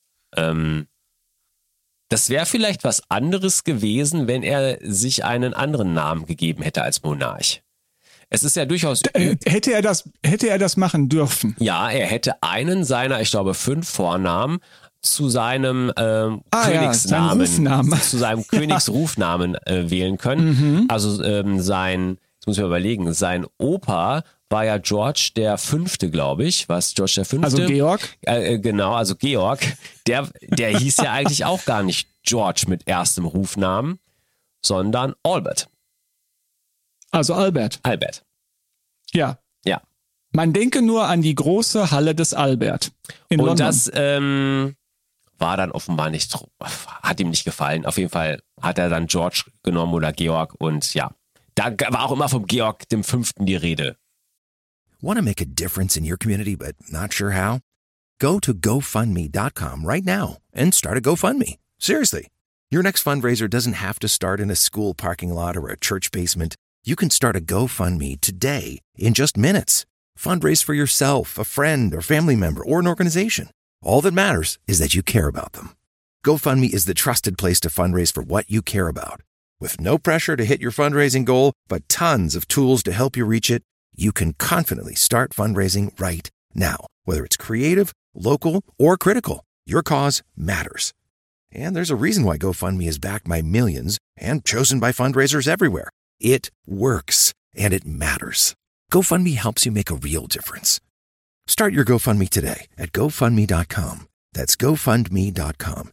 Das wäre vielleicht was anderes gewesen, wenn er sich einen anderen Namen gegeben hätte als Monarch. Es ist ja durchaus... Hätte er das machen dürfen? Ja, er hätte einen seiner, ich glaube, 5 Vornamen zu seinem Königsnamen, zu seinem Königsrufnamen wählen können. Also jetzt muss ich mal überlegen, sein Opa war ja George der Fünfte, glaube ich. Was, George der Fünfte? Also Georg? Genau, also Georg. Der hieß ja eigentlich auch gar nicht George mit erstem Rufnamen, sondern Albert. Also Albert. Albert. Ja. Ja. Man denke nur an die große Halle des Albert in London. Und das war dann offenbar nicht, hat ihm nicht gefallen. Auf jeden Fall hat er dann George genommen oder Georg und ja. Da war auch immer vom Georg dem Fünften die Rede. Want to make a difference in your community but not sure how? Go to GoFundMe.com right now and start a GoFundMe. Seriously. Your next fundraiser doesn't have to start in a school parking lot or a church basement. You can start a GoFundMe today in just minutes. Fundraise for yourself, a friend, or family member, or an organization. All that matters is that you care about them. GoFundMe is the trusted place to fundraise for what you care about. With no pressure to hit your fundraising goal, but tons of tools to help you reach it, you can confidently start fundraising right now. Whether it's creative, local, or critical, your cause matters. And there's a reason why GoFundMe is backed by millions and chosen by fundraisers everywhere. It works, and it matters. GoFundMe helps you make a real difference. Start your GoFundMe today at GoFundMe.com. That's GoFundMe.com.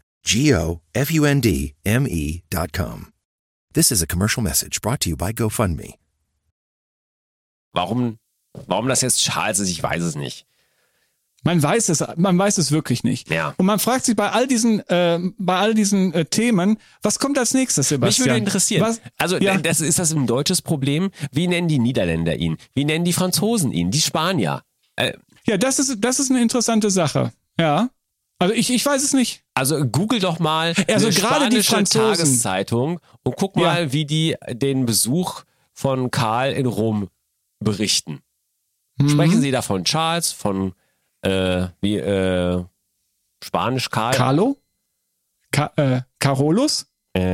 GoFundMe.com. This is a commercial message brought to you by GoFundMe. Warum das jetzt Charles ist, ich weiß es nicht. Man weiß es wirklich nicht. Ja. Und man fragt sich bei all diesen Themen, was kommt als nächstes, Sebastian? Mich würde interessieren. Ist das ein deutsches Problem? Wie nennen die Niederländer ihn? Wie nennen die Franzosen ihn? Die Spanier? Ja, das ist eine interessante Sache. Ja. Also ich weiß es nicht. Also google doch mal also eine gerade die spanische Tageszeitung und guck mal, wie die den Besuch von Karl in Rom berichten. Sprechen sie da von Charles, von Spanisch Karl? Carlo? Carolus?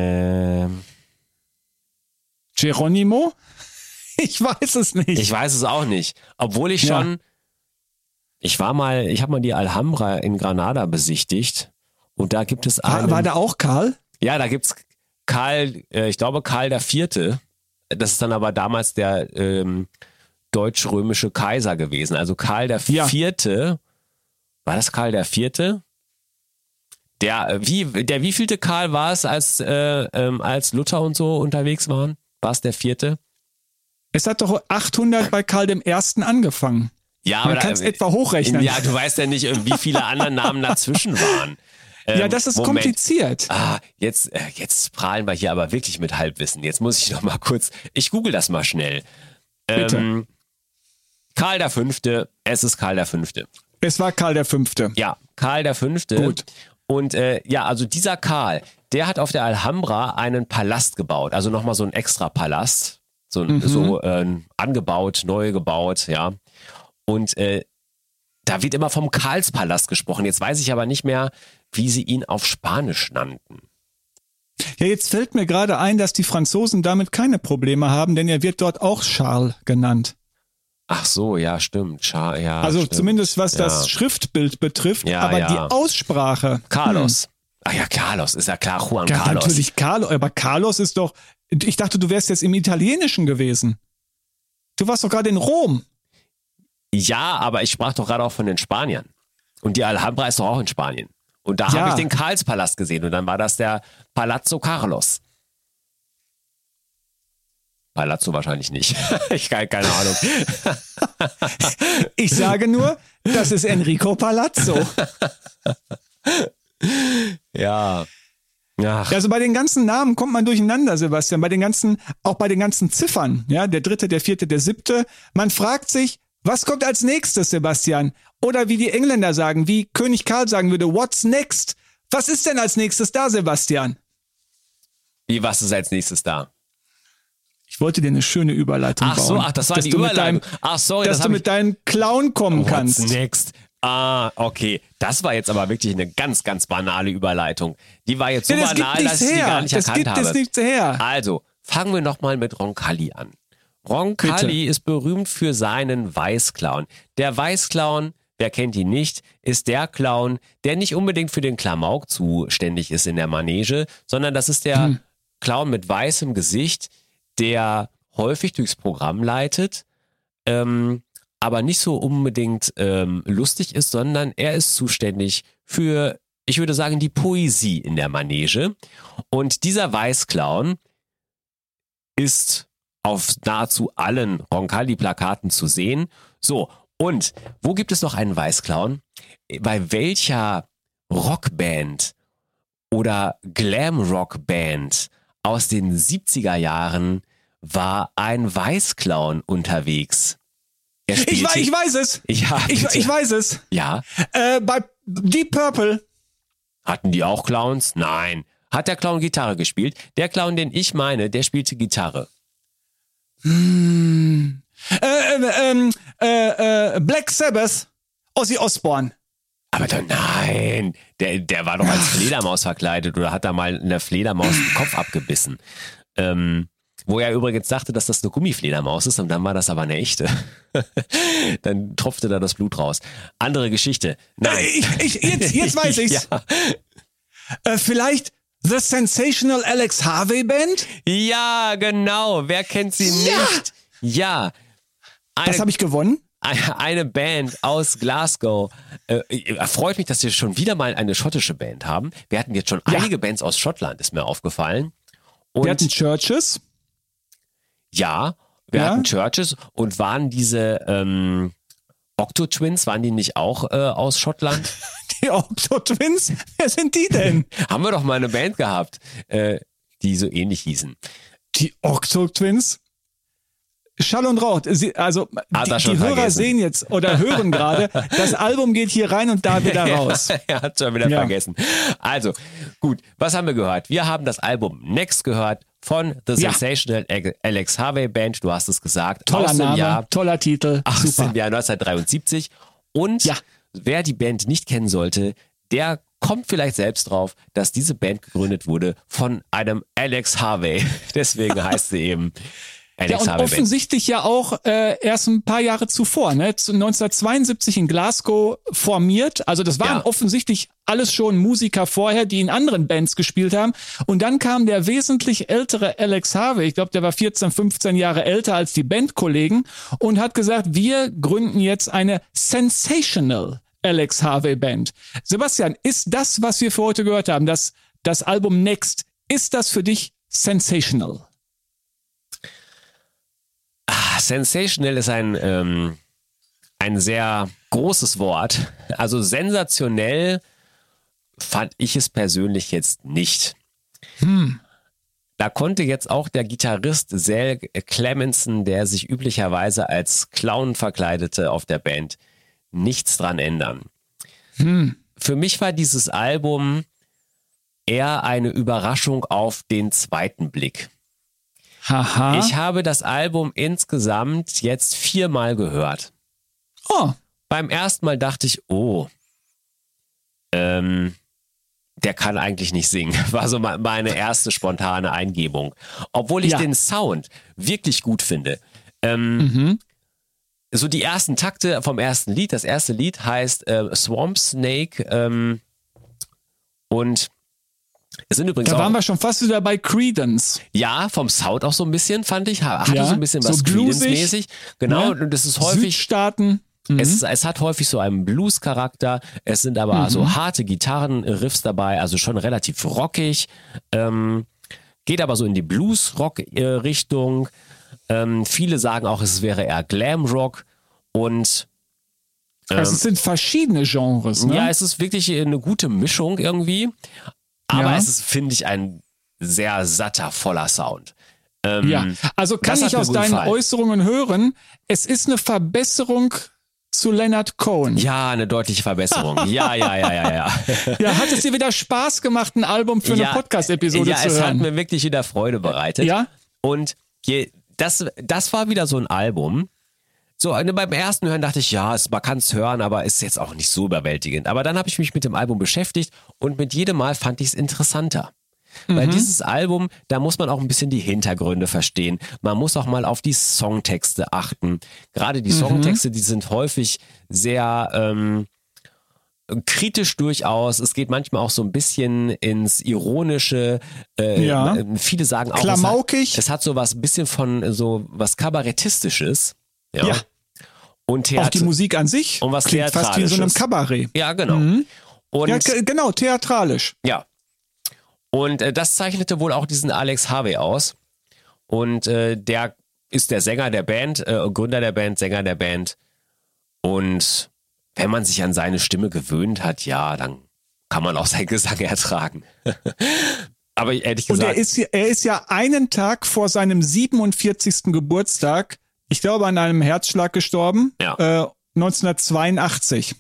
Geronimo? Ich weiß es nicht. Ich weiß es auch nicht. Obwohl ich schon, ich habe mal die Alhambra in Granada besichtigt und da gibt es einen. War da auch Karl? Ja, da gibt's Karl, ich glaube Karl IV. Das ist dann aber damals der deutsch-römische Kaiser gewesen. Also Karl IV. War das Karl IV? Der wievielte Karl war es, als Luther und so unterwegs waren? War es der 4.? Es hat doch 800 bei Karl I. angefangen. Ja, aber man kann es etwa hochrechnen. Ja, du weißt ja nicht, wie viele andere Namen dazwischen waren. Ja, das ist kompliziert. Jetzt prahlen wir hier aber wirklich mit Halbwissen. Jetzt muss ich noch mal kurz, ich google das mal schnell. Bitte. Karl V. Es ist Karl V. Es war Karl V. Ja, Karl V. Gut. Und also dieser Karl, der hat auf der Alhambra einen Palast gebaut. Also nochmal so ein extra Palast. Angebaut, neu gebaut, ja. Und da wird immer vom Karlspalast gesprochen. Jetzt weiß ich aber nicht mehr, wie sie ihn auf Spanisch nannten. Ja, jetzt fällt mir gerade ein, dass die Franzosen damit keine Probleme haben, denn er wird dort auch Charles genannt. Ach so, ja, stimmt. Also stimmt. Zumindest was das Schriftbild betrifft, aber die Aussprache. Carlos. Ach ja, Carlos, ist ja klar, Juan ja, Carlos. Natürlich Carlos, aber Carlos ist doch, ich dachte, du wärst jetzt im Italienischen gewesen. Du warst doch gerade in Rom. Ja, aber ich sprach doch gerade auch von den Spaniern. Und die Alhambra ist doch auch in Spanien. Und da habe ich den Karlspalast gesehen und dann war das der Palazzo Carlos. Palazzo wahrscheinlich nicht. Ich keine Ahnung. Ich sage nur, das ist Enrico Palazzo. Ja. Ach. Also bei den ganzen Namen kommt man durcheinander, Sebastian. Auch bei den ganzen Ziffern. Ja, der 3., der 4., der 7. Man fragt sich, was kommt als nächstes, Sebastian? Oder wie die Engländer sagen, wie König Karl sagen würde, what's next? Was ist denn als nächstes da, Sebastian? Wie, was ist als nächstes da? Ich wollte dir eine schöne Überleitung bauen. Das war die Überleitung. Dass du mit deinem Clown kommen kannst. What's next? Okay. Das war jetzt aber wirklich eine ganz, ganz banale Überleitung. Die war jetzt so banal, dass ich sie gar nicht erkannt habe. Das gibt nichts her. Also, fangen wir nochmal mit Roncalli an. Roncalli ist berühmt für seinen Weißclown. Der Weißclown, wer kennt ihn nicht, ist der Clown, der nicht unbedingt für den Klamauk zuständig ist in der Manege, sondern das ist der Clown mit weißem Gesicht, der häufig durchs Programm leitet, aber nicht so unbedingt lustig ist, sondern er ist zuständig für, ich würde sagen, die Poesie in der Manege. Und dieser Weißclown ist auf nahezu allen Roncalli-Plakaten zu sehen. So, und wo gibt es noch einen Weißclown? Bei welcher Rockband oder Glam-Rock-Band aus den 70er Jahren war ein Weißclown unterwegs? Ich weiß es. Ja, ich weiß es. Ja. Bei Deep Purple. Hatten die auch Clowns? Nein. Hat der Clown Gitarre gespielt? Der Clown, den ich meine, der spielte Gitarre. Black Sabbath. Ozzy Osbourne. Aber nein, der war doch als Fledermaus verkleidet oder hat da mal eine Fledermaus den Kopf abgebissen. Wo er übrigens dachte, dass das eine Gummifledermaus ist und dann war das aber eine echte. Dann tropfte da das Blut raus. Andere Geschichte. Nein. Jetzt weiß ich's. Ja. Vielleicht The Sensational Alex Harvey Band? Ja, genau. Wer kennt sie nicht? Ja. Was habe ich gewonnen? Eine Band aus Glasgow. Freut mich, dass wir schon wieder mal eine schottische Band haben. Wir hatten jetzt schon einige Bands aus Schottland, ist mir aufgefallen. Und wir hatten Churches. Ja, wir hatten Churches und waren diese Octo-Twins, waren die nicht auch aus Schottland? Die Octo-Twins? Wer sind die denn? Haben wir doch mal eine Band gehabt, die so ähnlich hießen. Die Octo-Twins? Schall und Rauch. Die Hörer sehen jetzt oder hören gerade, das Album geht hier rein und da wieder raus. Er hat schon wieder vergessen. Also, gut, was haben wir gehört? Wir haben das Album Next gehört von The Sensational Alex Harvey Band. Du hast es gesagt. Toller Name, toller Titel. Aus dem Jahr 1973. Und wer die Band nicht kennen sollte, der kommt vielleicht selbst drauf, dass diese Band gegründet wurde von einem Alex Harvey. Deswegen heißt sie eben Alex Harvey Band. Offensichtlich ja auch erst ein paar Jahre zuvor, ne? 1972 in Glasgow formiert. Also das waren offensichtlich alles schon Musiker vorher, die in anderen Bands gespielt haben. Und dann kam der wesentlich ältere Alex Harvey, ich glaube, der war 14, 15 Jahre älter als die Bandkollegen und hat gesagt, wir gründen jetzt eine Sensational Alex Harvey Band. Sebastian, ist das, was wir für heute gehört haben, das Album Next, ist das für dich sensational? Sensational ist ein sehr großes Wort. Also sensationell fand ich es persönlich jetzt nicht. Da konnte jetzt auch der Gitarrist Zell Clemenson, der sich üblicherweise als Clown verkleidete auf der Band, nichts dran ändern. Für mich war dieses Album eher eine Überraschung auf den zweiten Blick. Haha. Ich habe das Album insgesamt jetzt 4-mal gehört. Oh. Beim ersten Mal dachte ich, der kann eigentlich nicht singen. War so meine erste spontane Eingebung. Obwohl ich den Sound wirklich gut finde. So die ersten Takte vom ersten Lied. Das erste Lied heißt Swamp Snake und es sind übrigens da waren wir schon fast wieder bei Creedence. Ja, vom Sound auch so ein bisschen, fand ich. Hatte so ein bisschen was so Creedence-mäßig. Genau, und das ist häufig... Südstaaten. Es hat häufig so einen Blues-Charakter. Es sind aber so harte Gitarren-Riffs dabei, also schon relativ rockig. Geht aber so in die Blues-Rock-Richtung. Viele sagen auch, es wäre eher Glamrock und Also es sind verschiedene Genres, ne? ja, es ist wirklich eine gute Mischung irgendwie, aber Ja. es ist, finde ich, ein sehr satter, voller Sound. Ja, also kann das hat ich mir aus gut deinen gefallen. Äußerungen hören, es ist eine Verbesserung zu Leonard Cohen. Ja, eine deutliche Verbesserung. Ja. Ja, hat es dir wieder Spaß gemacht, ein Album für eine Podcast-Episode ja, zu es hat hören? mir wirklich wieder Freude bereitet. Ja? Und das war wieder so ein Album. So, beim ersten Hören dachte ich, ja, man kann es hören, aber ist jetzt auch nicht so überwältigend. Aber dann habe ich mich mit dem Album beschäftigt und mit jedem Mal fand ich es interessanter. Weil dieses Album, da muss man auch ein bisschen die Hintergründe verstehen. Man muss auch mal auf die Songtexte achten. Gerade die Songtexte, die sind häufig sehr kritisch durchaus. Es geht manchmal auch so ein bisschen ins Ironische. Ja. Viele sagen auch, Klamaukig. es hat so was ein bisschen von so was Kabarettistisches. Ja. Und Auch die Theater. Musik an sich Und was klingt fast wie in so einem Theatralisches. Kabarett. Ja, genau. Und Ja, genau, theatralisch. ja. Und das zeichnete wohl auch diesen Alex Harvey aus. Und der ist der Sänger der Band, Gründer der Band, Sänger der Band. Und wenn man sich an seine Stimme gewöhnt hat, ja, dann kann man auch seinen Gesang ertragen. Aber ehrlich Und gesagt, er ist ja einen Tag vor seinem 47. Geburtstag, ich glaube, an einem Herzschlag gestorben, Ja. 1982.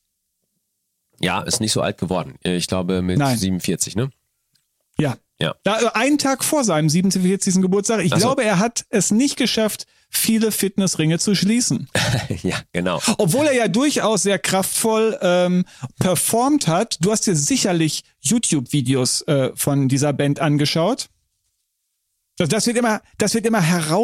ja, ist nicht so alt geworden. Ich glaube mit Nein. 47, ne? Ja. Ja. Einen Tag vor seinem 47. Geburtstag. Ich Ach so. glaube, er hat es nicht geschafft, viele Fitnessringe zu schließen. Ja, genau. Obwohl er ja durchaus sehr kraftvoll performt hat. Du hast dir sicherlich YouTube-Videos von dieser Band angeschaut. Das wird immer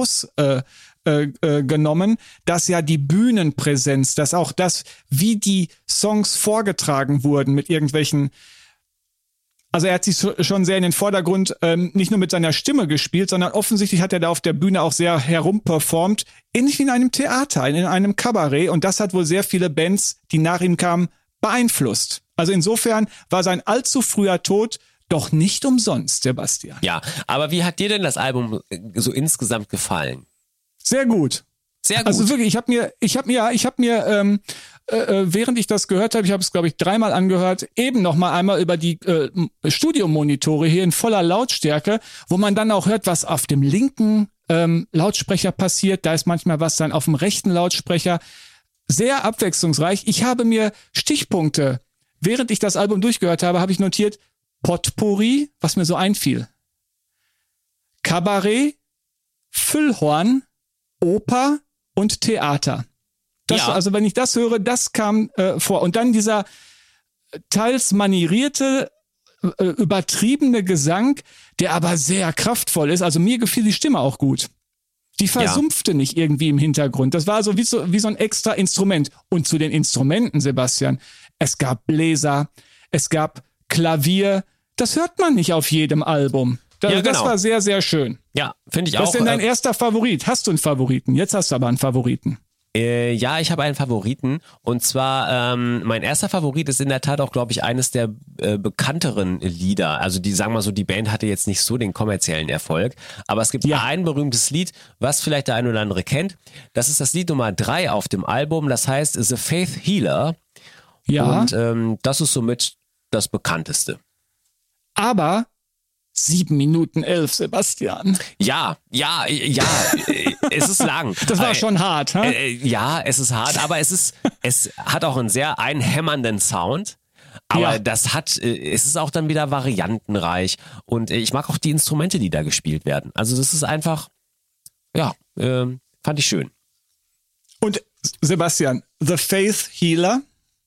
herausgenommen, dass ja die Bühnenpräsenz, dass auch das, wie die Songs vorgetragen wurden mit irgendwelchen. Also er hat sich schon sehr in den Vordergrund nicht nur mit seiner Stimme gespielt, sondern offensichtlich hat er da auf der Bühne auch sehr herumperformt, ähnlich wie in einem Theater, in einem Kabarett. Und das hat wohl sehr viele Bands, die nach ihm kamen, beeinflusst. Also insofern war sein allzu früher Tod doch nicht umsonst, Sebastian. Ja, aber wie hat dir denn das Album so insgesamt gefallen? Sehr gut. Sehr gut. Also wirklich, ich habe mir, während ich das gehört habe, ich habe es glaube ich 3-mal angehört, eben noch mal einmal über die Studiomonitore hier in voller Lautstärke, wo man dann auch hört, was auf dem linken Lautsprecher passiert. Da ist manchmal was dann auf dem rechten Lautsprecher. Sehr abwechslungsreich. Ich habe mir Stichpunkte, während ich das Album durchgehört habe, habe ich notiert Potpourri, was mir so einfiel. Kabarett, Füllhorn, Oper und Theater. Das, Ja. Also wenn ich das höre, das kam vor. Und dann dieser teils manierierte, übertriebene Gesang, der aber sehr kraftvoll ist. Also mir gefiel die Stimme auch gut. Die versumpfte nicht irgendwie im Hintergrund. Das war so wie so ein extra Instrument. Und zu den Instrumenten, Sebastian, es gab Bläser, es gab Klavier. Das hört man nicht auf jedem Album. Das genau. war sehr, sehr schön. Ja, finde ich Was auch. ist denn dein erster Favorit? Hast du einen Favoriten? Jetzt hast du aber einen Favoriten. Ja, ich habe einen Favoriten. Und zwar, mein erster Favorit ist in der Tat auch, glaube ich, eines der bekannteren Lieder. Also die, sagen wir mal so, die Band hatte jetzt nicht so den kommerziellen Erfolg. Aber es gibt ein berühmtes Lied, was vielleicht der ein oder andere kennt. Das ist das Lied Nummer 3 auf dem Album. Das heißt The Faith Healer. Ja. Und das ist somit das bekannteste. Aber 7 Minuten 11, Sebastian. Ja, es ist lang. Das war schon hart, hä? Ja, es ist hart, aber es hat auch einen sehr einhämmernden Sound. Aber es ist auch dann wieder variantenreich. Und ich mag auch die Instrumente, die da gespielt werden. Also das ist einfach, fand ich schön. Und Sebastian, The Faith Healer.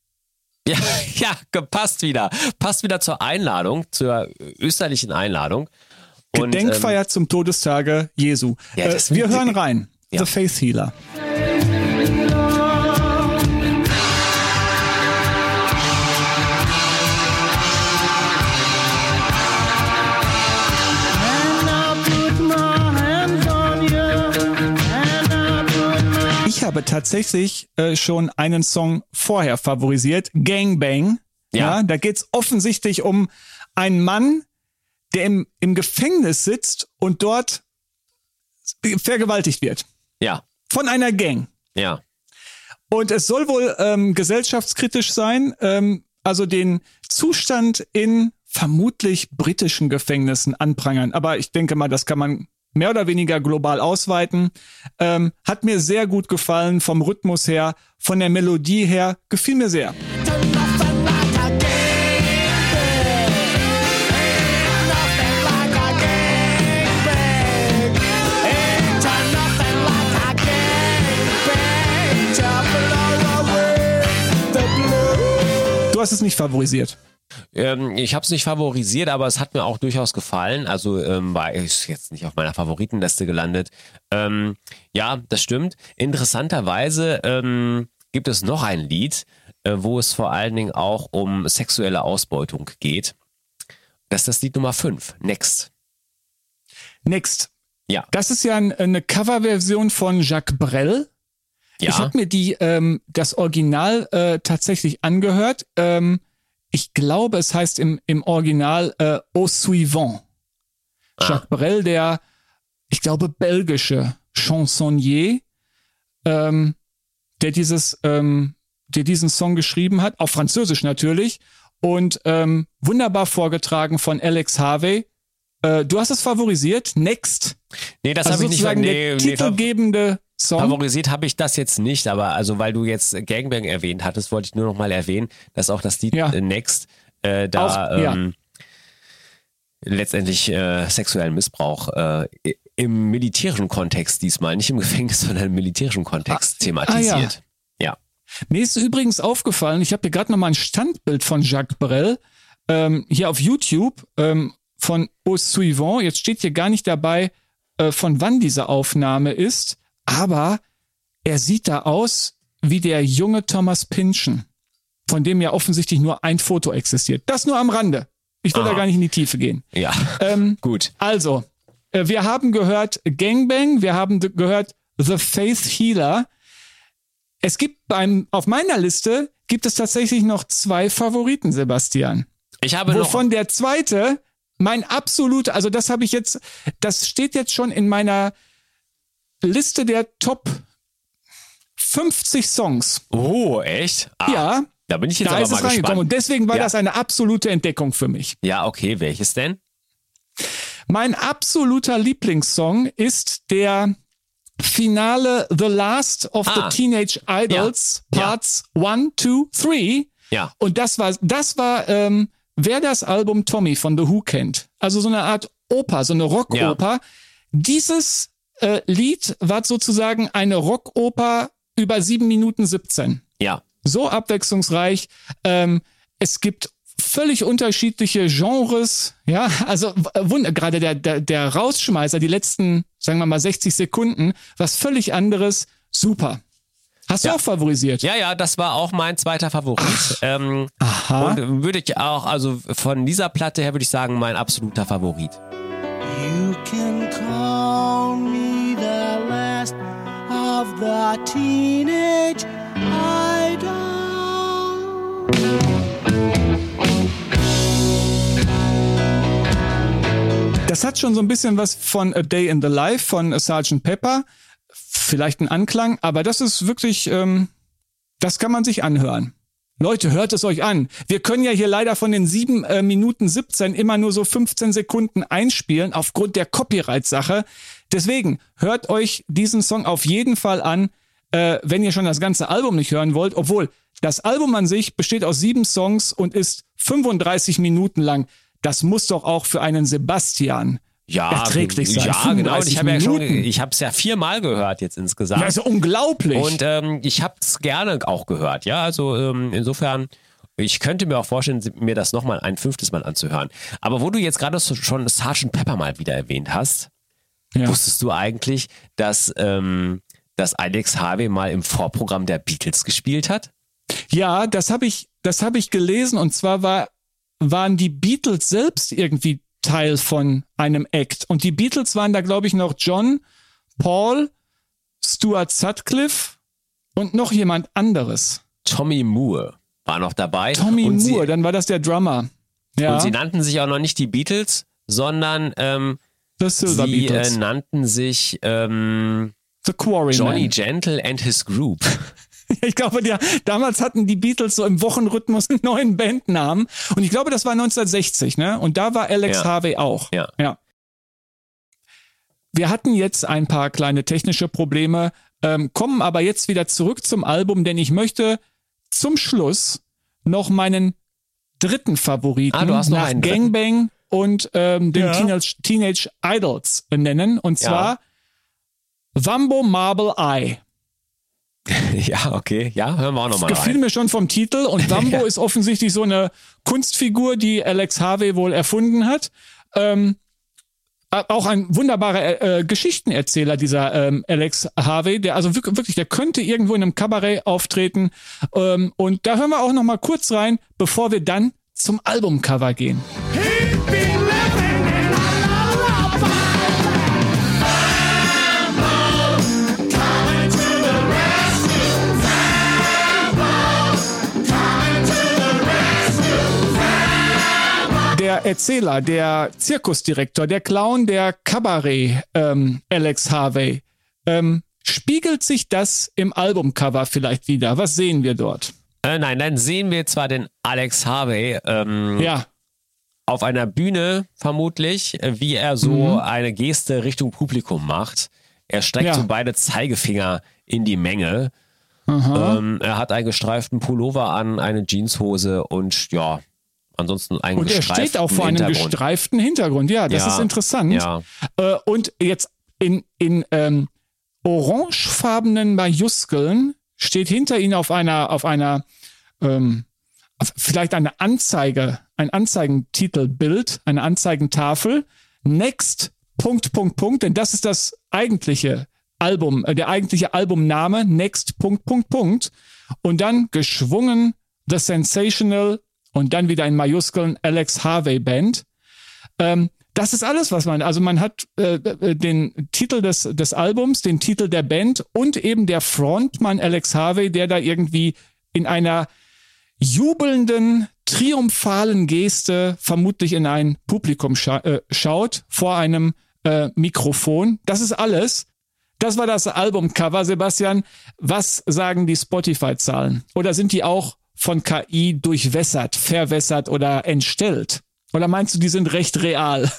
Ja, passt wieder. Passt wieder zur Einladung, zur österlichen Einladung. Und, Gedenkfeier zum Todestage Jesu. Ja, wir hören rein. Ja. The Faith Healer. Ich habe tatsächlich schon einen Song vorher favorisiert, Gangbang. Ja, da geht's offensichtlich um einen Mann, der im Gefängnis sitzt und dort vergewaltigt wird. Ja. Von einer Gang. Ja. Und es soll wohl gesellschaftskritisch sein, also den Zustand in vermutlich britischen Gefängnissen anprangern. Aber ich denke mal, das kann man mehr oder weniger global ausweiten. Hat mir sehr gut gefallen vom Rhythmus her, von der Melodie her, gefiel mir sehr. Du hast es nicht favorisiert. Ich habe es nicht favorisiert, aber es hat mir auch durchaus gefallen. Also war ich jetzt nicht auf meiner Favoritenliste gelandet. Ja, das stimmt. Interessanterweise gibt es noch ein Lied, wo es vor allen Dingen auch um sexuelle Ausbeutung geht. Das ist das Lied Nummer 5, Next. Next. Ja. Das ist ja eine Coverversion von Jacques Brel. Ja. Ich habe mir das Original tatsächlich angehört. Ich glaube, es heißt im Original Au Suivant. Jacques Brel, der, ich glaube, belgische Chansonnier, der diesen Song geschrieben hat, auf Französisch natürlich, und wunderbar vorgetragen von Alex Harvey. Du hast es favorisiert, Next. Nee, das habe ich nicht. Der titelgebende Song. Favorisiert habe ich das jetzt nicht, aber also weil du jetzt Gangbang erwähnt hattest, wollte ich nur noch mal erwähnen, dass auch das Lied Next letztendlich sexuellen Missbrauch im militärischen Kontext diesmal, nicht im Gefängnis, sondern im militärischen Kontext thematisiert. Ja. Mir ist übrigens aufgefallen, ich habe hier gerade noch mal ein Standbild von Jacques Brel hier auf YouTube von Au Suivant. Jetzt steht hier gar nicht dabei, von wann diese Aufnahme ist, aber er sieht da aus wie der junge Thomas Pynchon, von dem ja offensichtlich nur ein Foto existiert. Das nur am Rande. Ich will da gar nicht in die Tiefe gehen. Ja, gut. Also, wir haben gehört Gangbang, wir haben gehört The Faith Healer. Es gibt auf meiner Liste gibt es tatsächlich noch 2 Favoriten, Sebastian. Ich habe wovon der zweite mein absoluter, also das steht jetzt schon in meiner Liste der Top 50 Songs. Oh, echt? Ja. Da bin ich jetzt aber mal gespannt. Und deswegen war das eine absolute Entdeckung für mich. Ja, okay. Welches denn? Mein absoluter Lieblingssong ist der Finale The Last of the Teenage Idols Parts 1, 2, 3. Ja. Und das war, wer das Album Tommy von The Who kennt, also so eine Art Oper, so eine Rockoper. Ja. Dieses Lied war sozusagen eine Rockoper über 7 Minuten 17. Ja. So abwechslungsreich. Es gibt völlig unterschiedliche Genres. Ja, also gerade der Rausschmeißer, die letzten, sagen wir mal 60 Sekunden, was völlig anderes. Super. Hast du auch favorisiert? Ja, das war auch mein zweiter Favorit. Aha. Und würde ich auch, also von dieser Platte her würde ich sagen, mein absoluter Favorit. You can call me the last of the teenage idol. Das hat schon so ein bisschen was von A Day in the Life von Sgt. Pepper. Vielleicht ein Anklang, aber das ist wirklich, das kann man sich anhören. Leute, hört es euch an. Wir können ja hier leider von den 7 Minuten 17 immer nur so 15 Sekunden einspielen, aufgrund der Copyright-Sache. Deswegen, hört euch diesen Song auf jeden Fall an, wenn ihr schon das ganze Album nicht hören wollt. Obwohl, das Album an sich besteht aus 7 Songs und ist 35 Minuten lang. Das muss doch auch für einen Sebastian erträglich sein. Ja, genau. Ich habe Minuten. Es ja 4-mal gehört jetzt insgesamt. Ja, ist unglaublich. Und ich habe es gerne auch gehört. Ja, also insofern, ich könnte mir auch vorstellen, mir das nochmal ein 5. Mal anzuhören. Aber wo du jetzt gerade schon Sgt. Pepper mal wieder erwähnt hast, wusstest du eigentlich, dass Alex Harvey mal im Vorprogramm der Beatles gespielt hat? Ja, das hab ich gelesen, und zwar waren die Beatles selbst irgendwie Teil von einem Act. Und die Beatles waren da, glaube ich, noch John, Paul, Stuart Sutcliffe und noch jemand anderes. Tommy Moore war noch dabei. Tommy Moore, dann war das der Drummer. Ja. Und sie nannten sich auch noch nicht die Beatles, sondern The Silver Sie Beatles. nannten sich The Quarrymen. Johnny Gentle and his Group. Ich glaube, damals hatten die Beatles so im Wochenrhythmus einen neuen Bandnamen. Und ich glaube, das war 1960, ne? Und da war Alex Harvey auch. Ja. Wir hatten jetzt ein paar kleine technische Probleme, kommen aber jetzt wieder zurück zum Album, denn ich möchte zum Schluss noch meinen dritten Favoriten du hast noch nach einen Gangbang und den Teenage Idols nennen. Und zwar Wambo Marble Eye. Ja, okay. Ja, hören wir auch nochmal Gefiel rein. mir schon vom Titel. Und Wambo ist offensichtlich so eine Kunstfigur, die Alex Harvey wohl erfunden hat. Auch ein wunderbarer Geschichtenerzähler, dieser Alex Harvey, der also wirklich, der könnte irgendwo in einem Kabarett auftreten. Und da hören wir auch noch mal kurz rein, bevor wir dann zum Albumcover gehen. Der Erzähler, der Zirkusdirektor, der Clown, der Kabarett Alex Harvey. Spiegelt sich das im Albumcover vielleicht wieder? Was sehen wir dort? Nein, dann sehen wir zwar den Alex Harvey Ja. auf einer Bühne vermutlich, wie er so eine Geste Richtung Publikum macht. Er streckt so beide Zeigefinger in die Menge. Er hat einen gestreiften Pullover an, eine Jeanshose und ja, ansonsten einen Und er gestreiften steht auch vor einem Hintergrund. gestreiften Hintergrund. Ja, das ist interessant. Ja. Und jetzt in orangefarbenen Majuskeln steht hinter ihm auf einer vielleicht eine Anzeige, ein Anzeigentitelbild, eine Anzeigentafel. Next, ... Denn das ist das eigentliche Album, der eigentliche Albumname. Next, ... Und dann geschwungen The Sensational und dann wieder in Majuskeln Alex Harvey Band. Das ist alles, was man hat den Titel des Albums, den Titel der Band und eben der Frontmann Alex Harvey, der da irgendwie in einer jubelnden, triumphalen Geste vermutlich in ein Publikum schaut, vor einem Mikrofon. Das ist alles. Das war das Albumcover, Sebastian. Was sagen die Spotify-Zahlen? Oder sind die auch von KI durchwässert, verwässert oder entstellt? Oder meinst du, die sind recht real?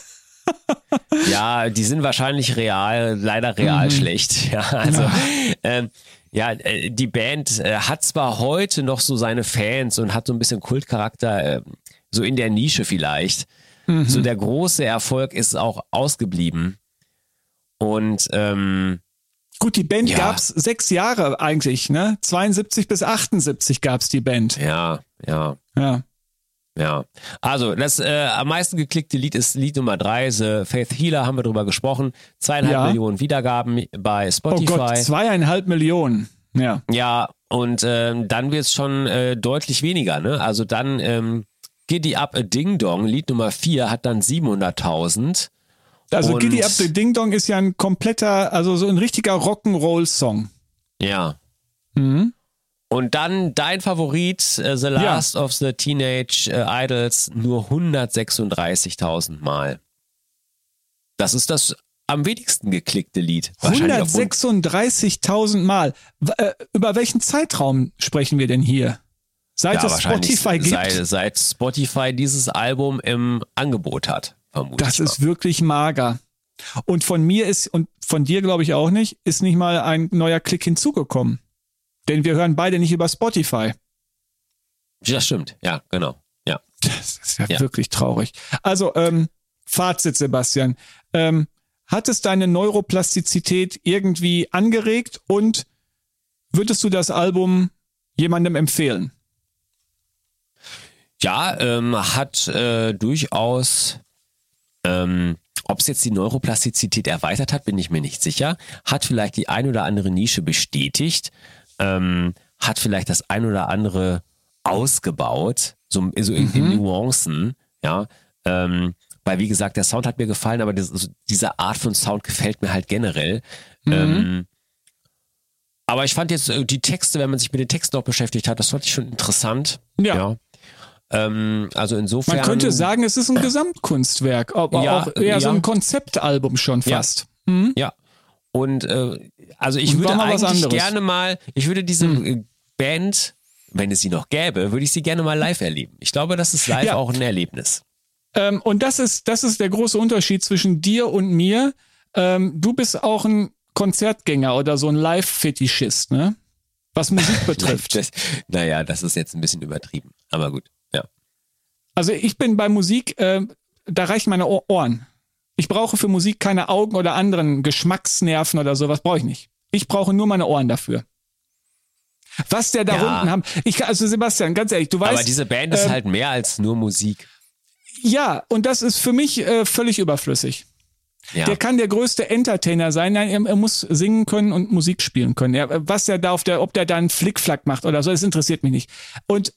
Ja, die sind wahrscheinlich real, leider real schlecht. Ja, also die Band hat zwar heute noch so seine Fans und hat so ein bisschen Kultcharakter, so in der Nische vielleicht. So der große Erfolg ist auch ausgeblieben. Und gut, die Band gab's 6 Jahre eigentlich, ne? 72 bis 78 gab's die Band. Ja. Also, das am meisten geklickte Lied ist Lied Nummer 3, The Faith Healer, haben wir drüber gesprochen. 2,5 Millionen Wiedergaben bei Spotify. Oh Gott, 2,5 Millionen. Ja. Ja, und dann wird's schon deutlich weniger, ne? Also dann Giddy Up a Ding Dong, Lied Nummer 4, hat dann 700.000. Also Giddy Up the Ding Dong ist ja ein kompletter, also so ein richtiger Rock'n'Roll-Song. Ja. Und dann dein Favorit, The Last of the Teenage Idols, nur 136.000 Mal. Das ist das am wenigsten geklickte Lied. 136.000 Mal. Über welchen Zeitraum sprechen wir denn hier? Seit es Spotify gibt? Seit Spotify dieses Album im Angebot hat, vermutlich. Das ist wirklich mager. Und von mir und von dir glaube ich auch nicht, ist nicht mal ein neuer Klick hinzugekommen. Denn wir hören beide nicht über Spotify. Das stimmt, ja, genau. Ja. Das ist ja wirklich traurig. Also, Fazit, Sebastian. Hat es deine Neuroplastizität irgendwie angeregt und würdest du das Album jemandem empfehlen? Ja, hat durchaus, ob es jetzt die Neuroplastizität erweitert hat, bin ich mir nicht sicher. Hat vielleicht die ein oder andere Nische bestätigt. Hat vielleicht das ein oder andere ausgebaut, so in Nuancen, ja. Weil, wie gesagt, der Sound hat mir gefallen, aber diese Art von Sound gefällt mir halt generell. Aber ich fand jetzt die Texte, wenn man sich mit den Texten auch beschäftigt hat, das fand ich schon interessant. Ja. Also insofern. Man könnte sagen, es ist ein Gesamtkunstwerk, aber Ja, auch eher so ja. ein Konzeptalbum schon fast. Ja. Und also ich Und würde war mal was eigentlich anderes. gerne mal, ich würde diese Band, wenn es sie noch gäbe, würde ich sie gerne mal live erleben. Ich glaube, das ist live Ja. auch ein Erlebnis. Und das ist der große Unterschied zwischen dir und mir. Du bist auch ein Konzertgänger oder so ein Live-Fetischist, ne? Was Musik betrifft. Das ist jetzt ein bisschen übertrieben. Aber gut, ja. Also ich bin bei Musik, da reichen meine Ohren. Ich brauche für Musik keine Augen oder anderen Geschmacksnerven oder sowas, brauche ich nicht. Ich brauche nur meine Ohren dafür. Was der da Ja. unten haben. Also Sebastian, ganz ehrlich, du weißt. Aber diese Band ist halt mehr als nur Musik. Ja, und das ist für mich völlig überflüssig. Ja. Der kann der größte Entertainer sein. Nein, er muss singen können und Musik spielen können. Was er da ob der da einen Flickflack macht oder so, das interessiert mich nicht. Und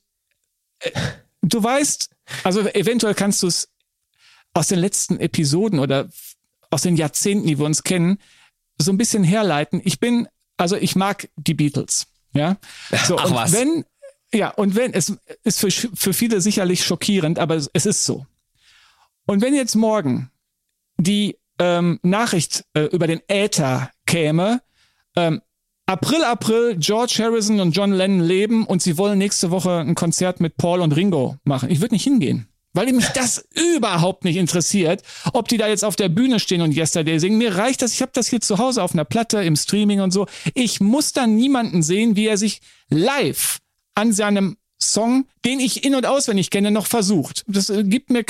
du weißt, also eventuell kannst du es aus den letzten Episoden oder aus den Jahrzehnten, die wir uns kennen, so ein bisschen herleiten. Ich mag die Beatles. Ja. So, Ach und was. es ist für viele sicherlich schockierend, aber es ist so. Und wenn jetzt morgen die Nachricht über den Äther käme, April, George Harrison und John Lennon leben und sie wollen nächste Woche ein Konzert mit Paul und Ringo machen. Ich würde nicht hingehen, weil mich das überhaupt nicht interessiert, ob die da jetzt auf der Bühne stehen und Yesterday singen. Mir reicht das, ich habe das hier zu Hause auf einer Platte, im Streaming und so. Ich muss dann niemanden sehen, wie er sich live an seinem Song, den ich in- und auswendig kenne, noch versucht. Das gibt mir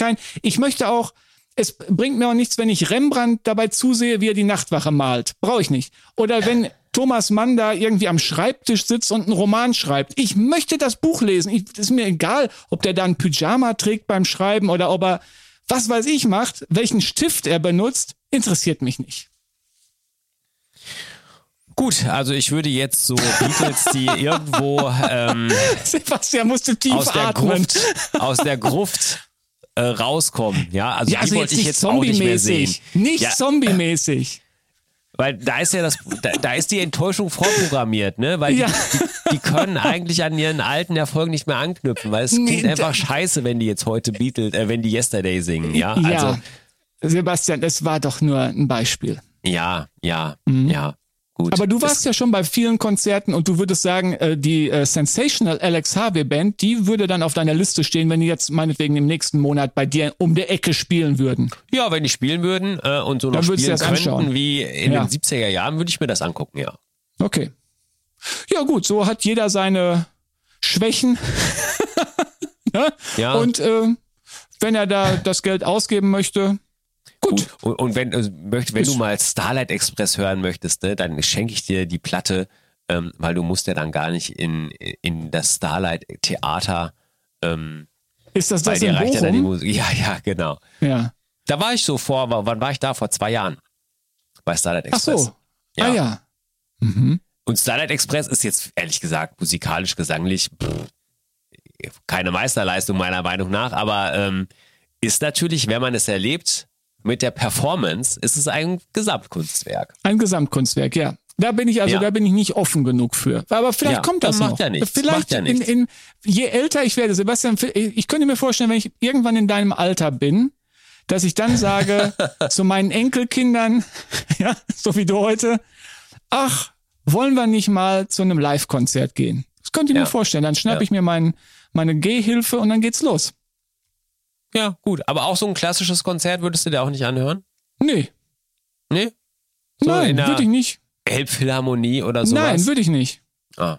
es bringt mir auch nichts, wenn ich Rembrandt dabei zusehe, wie er die Nachtwache malt. Brauche ich nicht. Oder wenn Thomas Mann da irgendwie am Schreibtisch sitzt und einen Roman schreibt. Ich möchte das Buch lesen. Ist mir egal, ob der da ein Pyjama trägt beim Schreiben oder ob er, was weiß ich, macht, welchen Stift er benutzt, interessiert mich nicht. Gut, also ich würde jetzt so Beatles, die irgendwo Sebastian musste tief aus atmen. der Gruft rauskommen. Ja, also Ja, also die wollte ich nicht jetzt auch nicht mehr sehen. zombie-mäßig. Nicht Ja. zombie-mäßig. Weil da ist ja da ist die Enttäuschung vorprogrammiert, ne? Weil Ja. die können eigentlich an ihren alten Erfolgen nicht mehr anknüpfen, weil es klingt einfach scheiße, wenn die jetzt heute wenn die Yesterday singen, ja? Also, Sebastian, das war doch nur ein Beispiel. ja, gut. Aber du warst ja schon bei vielen Konzerten und du würdest sagen, die Sensational Alex Harvey Band, die würde dann auf deiner Liste stehen, wenn die jetzt meinetwegen im nächsten Monat bei dir um die Ecke spielen würden. Ja, wenn die spielen würden und so noch Dann würdest du spielen das könnten anschauen. wie in Ja. den 70er Jahren, würde ich mir das angucken, ja. Okay. Ja gut, so hat jeder seine Schwächen. Ne? Ja. Und wenn er da das Geld ausgeben möchte, gut. Und wenn du mal Starlight Express hören möchtest, ne, dann schenke ich dir die Platte, weil du musst ja dann gar nicht in das Starlight Theater. Ist das Weil das dir in reicht ja dann die Bochum? Musik. Ja, genau. Ja. Da war ich wann war ich da? Vor 2 Jahren. Bei Starlight Ach Express. so. Ah ja. Und Starlight Express ist jetzt ehrlich gesagt musikalisch, gesanglich keine Meisterleistung meiner Meinung nach, aber ist natürlich, wenn man es erlebt, mit der Performance, ist es ein Gesamtkunstwerk. Ein Gesamtkunstwerk, ja. Da bin ich nicht offen genug für. Aber vielleicht Ja, kommt das dann noch. macht ja nichts. Vielleicht Macht ja nichts. Je älter ich werde, Sebastian, ich könnte mir vorstellen, wenn ich irgendwann in deinem Alter bin, dass ich dann sage zu meinen Enkelkindern, ja, so wie du heute, ach, wollen wir nicht mal zu einem Live-Konzert gehen? Das könnte ich mir vorstellen. Dann schnappe ich mir meine Gehhilfe und dann geht's los. Ja, gut. Aber auch so ein klassisches Konzert würdest du dir auch nicht anhören? Nee. Nee? So Nein, in der würde ich nicht. Elbphilharmonie oder sowas? Nein, würde ich nicht. Ah.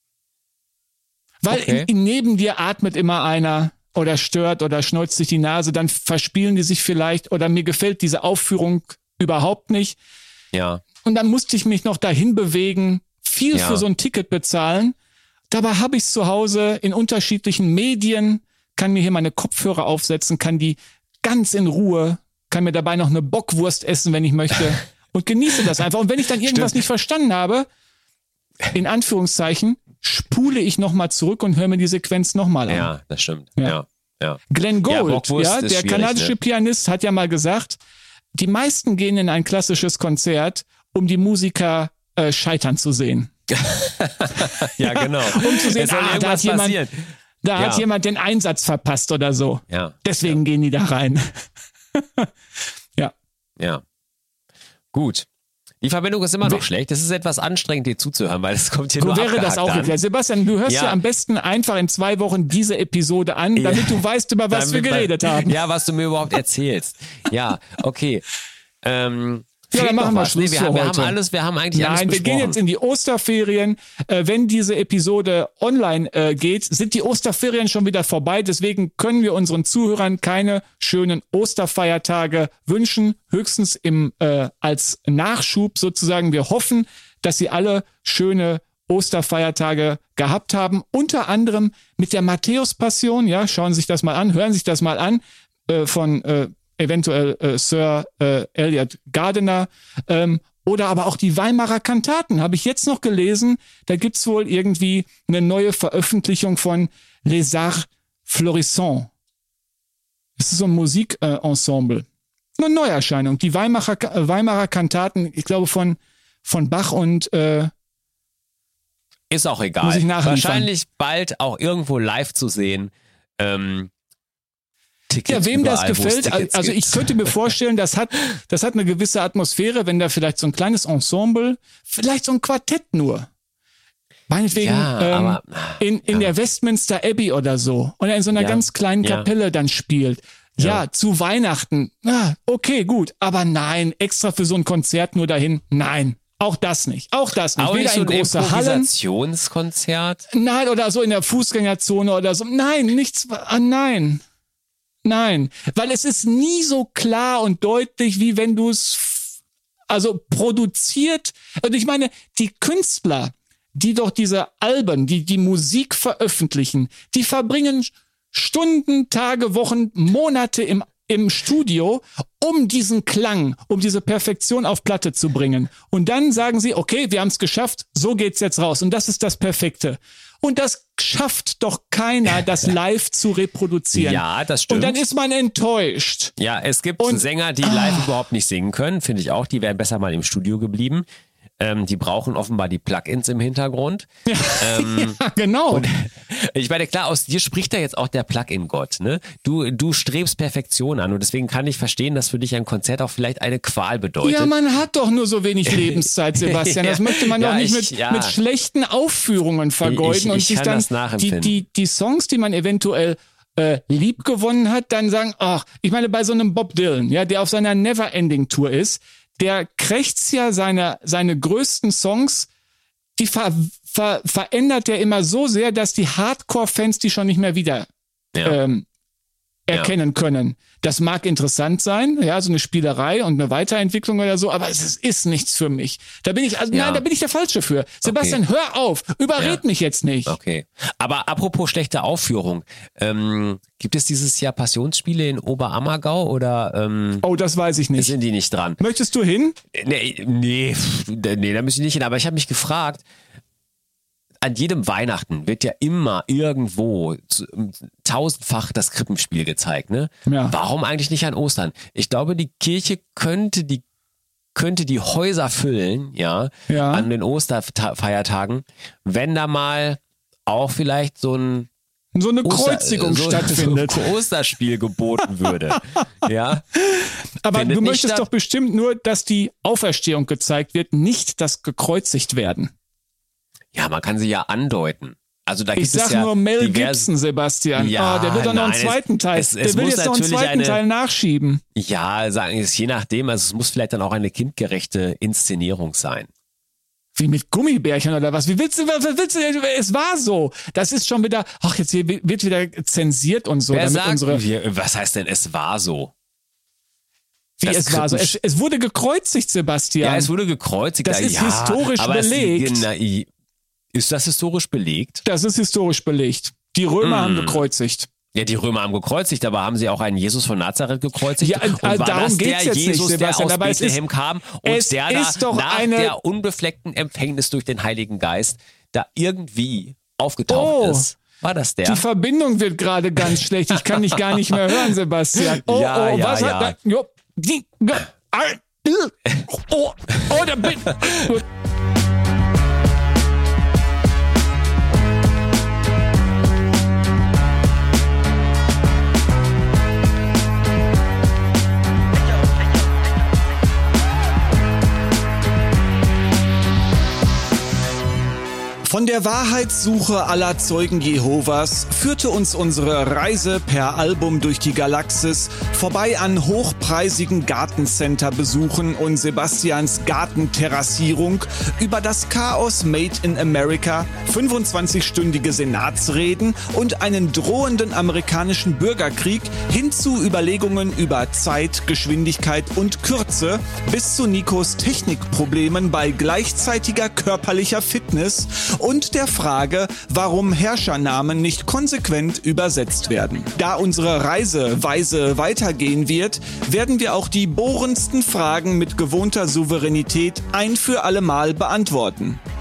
Weil Okay. neben dir atmet immer einer oder stört oder schneuzt sich die Nase, dann verspielen die sich vielleicht oder mir gefällt diese Aufführung überhaupt nicht. Ja. Und dann musste ich mich noch dahin bewegen, viel Ja. für so ein Ticket bezahlen. Dabei habe ich es zu Hause in unterschiedlichen Medien, kann mir hier meine Kopfhörer aufsetzen, kann die ganz in Ruhe, kann mir dabei noch eine Bockwurst essen, wenn ich möchte und genieße das einfach. Und wenn ich dann irgendwas nicht verstanden habe, in Anführungszeichen, spule ich nochmal zurück und höre mir die Sequenz nochmal an. Ja, das stimmt. Ja. Ja. Glenn Gould, Bockwurst ja, ist der schwierig, kanadische ne? Pianist, hat ja mal gesagt, die meisten gehen in ein klassisches Konzert, um die Musiker scheitern zu sehen. Ja, genau. Um zu sehen, Es soll da hat irgendwas jemand, passieren. Da hat jemand den Einsatz verpasst oder so. Ja. Deswegen gehen die da rein. Ja. Gut. Die Verbindung ist immer noch schlecht. Es ist etwas anstrengend, dir zuzuhören, weil es kommt hier nur wäre das auch erklärt. Sebastian, du hörst ja am besten einfach in 2 Wochen diese Episode an, damit du weißt, über was wir geredet haben. Ja, was du mir überhaupt erzählst. Ja, okay. Ja, dann machen wir Schluss wir für haben heute. alles, wir haben eigentlich alles Nein, wir besprochen. gehen jetzt in die Osterferien. Wenn diese Episode online geht, sind die Osterferien schon wieder vorbei. Deswegen können wir unseren Zuhörern keine schönen Osterfeiertage wünschen. Höchstens als Nachschub sozusagen. Wir hoffen, dass sie alle schöne Osterfeiertage gehabt haben. Unter anderem mit der Matthäus-Passion. Ja, schauen Sie sich das mal an, hören Sie sich das mal an von eventuell Sir Elliot Gardiner oder aber auch die Weimarer Kantaten, habe ich jetzt noch gelesen. Da gibt's wohl irgendwie eine neue Veröffentlichung von Les Arts Florissants. Das ist so ein Musikensemble. Eine Neuerscheinung. Die Weimarer Kantaten, ich glaube von Bach und ist auch egal. muss ich nachliefern. Wahrscheinlich bald auch irgendwo live zu sehen. Tickets Ja, wem das überall, wo es gefällt, Tickets also ich gibt. könnte mir vorstellen, das hat eine gewisse Atmosphäre, wenn da vielleicht so ein kleines Ensemble, vielleicht so ein Quartett nur, meinetwegen aber in der Westminster Abbey oder so, oder in so einer ganz kleinen Kapelle dann spielt. Ja, zu Weihnachten, okay, gut, aber nein, extra für so ein Konzert nur dahin, nein. Auch das nicht. Auch Weder nicht so in ein große Hallen. Improvisationskonzert. Nein, oder so in der Fußgängerzone oder so. Nein, nichts. Nein. Nein. Weil es ist nie so klar und deutlich, wie wenn du es produziert. Und ich meine, die Künstler, die doch diese Alben, die Musik veröffentlichen, die verbringen Stunden, Tage, Wochen, Monate im Studio, um diesen Klang, um diese Perfektion auf Platte zu bringen. Und dann sagen sie, okay, wir haben es geschafft, so geht's jetzt raus. Und das ist das Perfekte. Und das schafft doch keiner, das live zu reproduzieren. Ja, das stimmt. Und dann ist man enttäuscht. Ja, es gibt Sänger, die live überhaupt nicht singen können, finde ich auch. Die wären besser mal im Studio geblieben. Die brauchen offenbar die Plugins im Hintergrund. Ja, genau. Und ich meine, klar, aus dir spricht da jetzt auch der Plugin-Gott. Ne? Du strebst Perfektion an und deswegen kann ich verstehen, dass für dich ein Konzert auch vielleicht eine Qual bedeutet. Ja, man hat doch nur so wenig Lebenszeit, Sebastian. Das möchte man doch nicht mit schlechten Aufführungen vergeuden und sich dann die Songs, die man eventuell lieb gewonnen hat, dann sagen, ach, ich meine, bei so einem Bob Dylan, ja, der auf seiner Neverending-Tour ist, der krächzt ja seine größten Songs, die verändert er immer so sehr, dass die Hardcore-Fans die schon nicht mehr wieder erkennen können. Das mag interessant sein, ja, so eine Spielerei und eine Weiterentwicklung oder so, aber es ist nichts für mich. Da bin ich, nein, da bin ich der Falsche für. Sebastian, hör auf, überred mich jetzt nicht. Okay. Aber apropos schlechte Aufführung, gibt es dieses Jahr Passionsspiele in Oberammergau oder oh, das weiß ich nicht. Sind die nicht dran? Möchtest du hin? Nee, da müssen ich nicht hin, aber ich habe mich gefragt, an jedem Weihnachten wird ja immer irgendwo tausendfach das Krippenspiel gezeigt, ne? Ja. Warum eigentlich nicht an Ostern? Ich glaube, die Kirche könnte die Häuser füllen, ja, an den Osterfeiertagen, wenn da mal auch vielleicht so eine Kreuzigung stattfindet. So ein Osterspiel geboten würde. Ja. Aber Findet du nicht möchtest statt. doch bestimmt nur, dass die Auferstehung gezeigt wird, nicht das gekreuzigt werden. Ja, man kann sie ja andeuten. Also da Ich gibt es sag ja nur Mel diverse- Gibson, Sebastian. Ja, der wird doch noch einen nein, zweiten Teil. es Der will muss jetzt noch einen natürlich zweiten Teil nachschieben. Ja, sagen es je nachdem. Also es muss vielleicht dann auch eine kindgerechte Inszenierung sein. Wie mit Gummibärchen oder was? Was willst du? Es war so. Das ist schon wieder, ach, jetzt hier wird wieder zensiert und so. Wer Damit sagt, was heißt denn, es war so? Wie Das es war so. Es wurde gekreuzigt, Sebastian. Ja, es wurde gekreuzigt. Das ist historisch aber belegt. Ist das historisch belegt? Das ist historisch belegt. Die Römer haben gekreuzigt. Ja, die Römer haben gekreuzigt, aber haben sie auch einen Jesus von Nazareth gekreuzigt? Ja, und war darum das geht's der jetzt Jesus, nicht, Sebastian, der aber aus es ist- Bethlehem kam es und der ist da doch nach der unbefleckten Empfängnis durch den Heiligen Geist da irgendwie aufgetaucht ist? War das der? Die Verbindung wird gerade ganz schlecht. Ich kann dich gar nicht mehr hören, Sebastian. Was hat da? Jo, da bin. Von der Wahrheitssuche aller Zeugen Jehovas führte uns unsere Reise per Album durch die Galaxis vorbei an hochpreisigen Gartencenter-Besuchen und Sebastians Gartenterrassierung über das Chaos Made in America, 25-stündige Senatsreden und einen drohenden amerikanischen Bürgerkrieg hin zu Überlegungen über Zeit, Geschwindigkeit und Kürze bis zu Nikos Technikproblemen bei gleichzeitiger körperlicher Fitness und der Frage, warum Herrschernamen nicht konsequent übersetzt werden. Da unsere Reise weise weitergehen wird, werden wir auch die bohrendsten Fragen mit gewohnter Souveränität ein für alle Mal beantworten.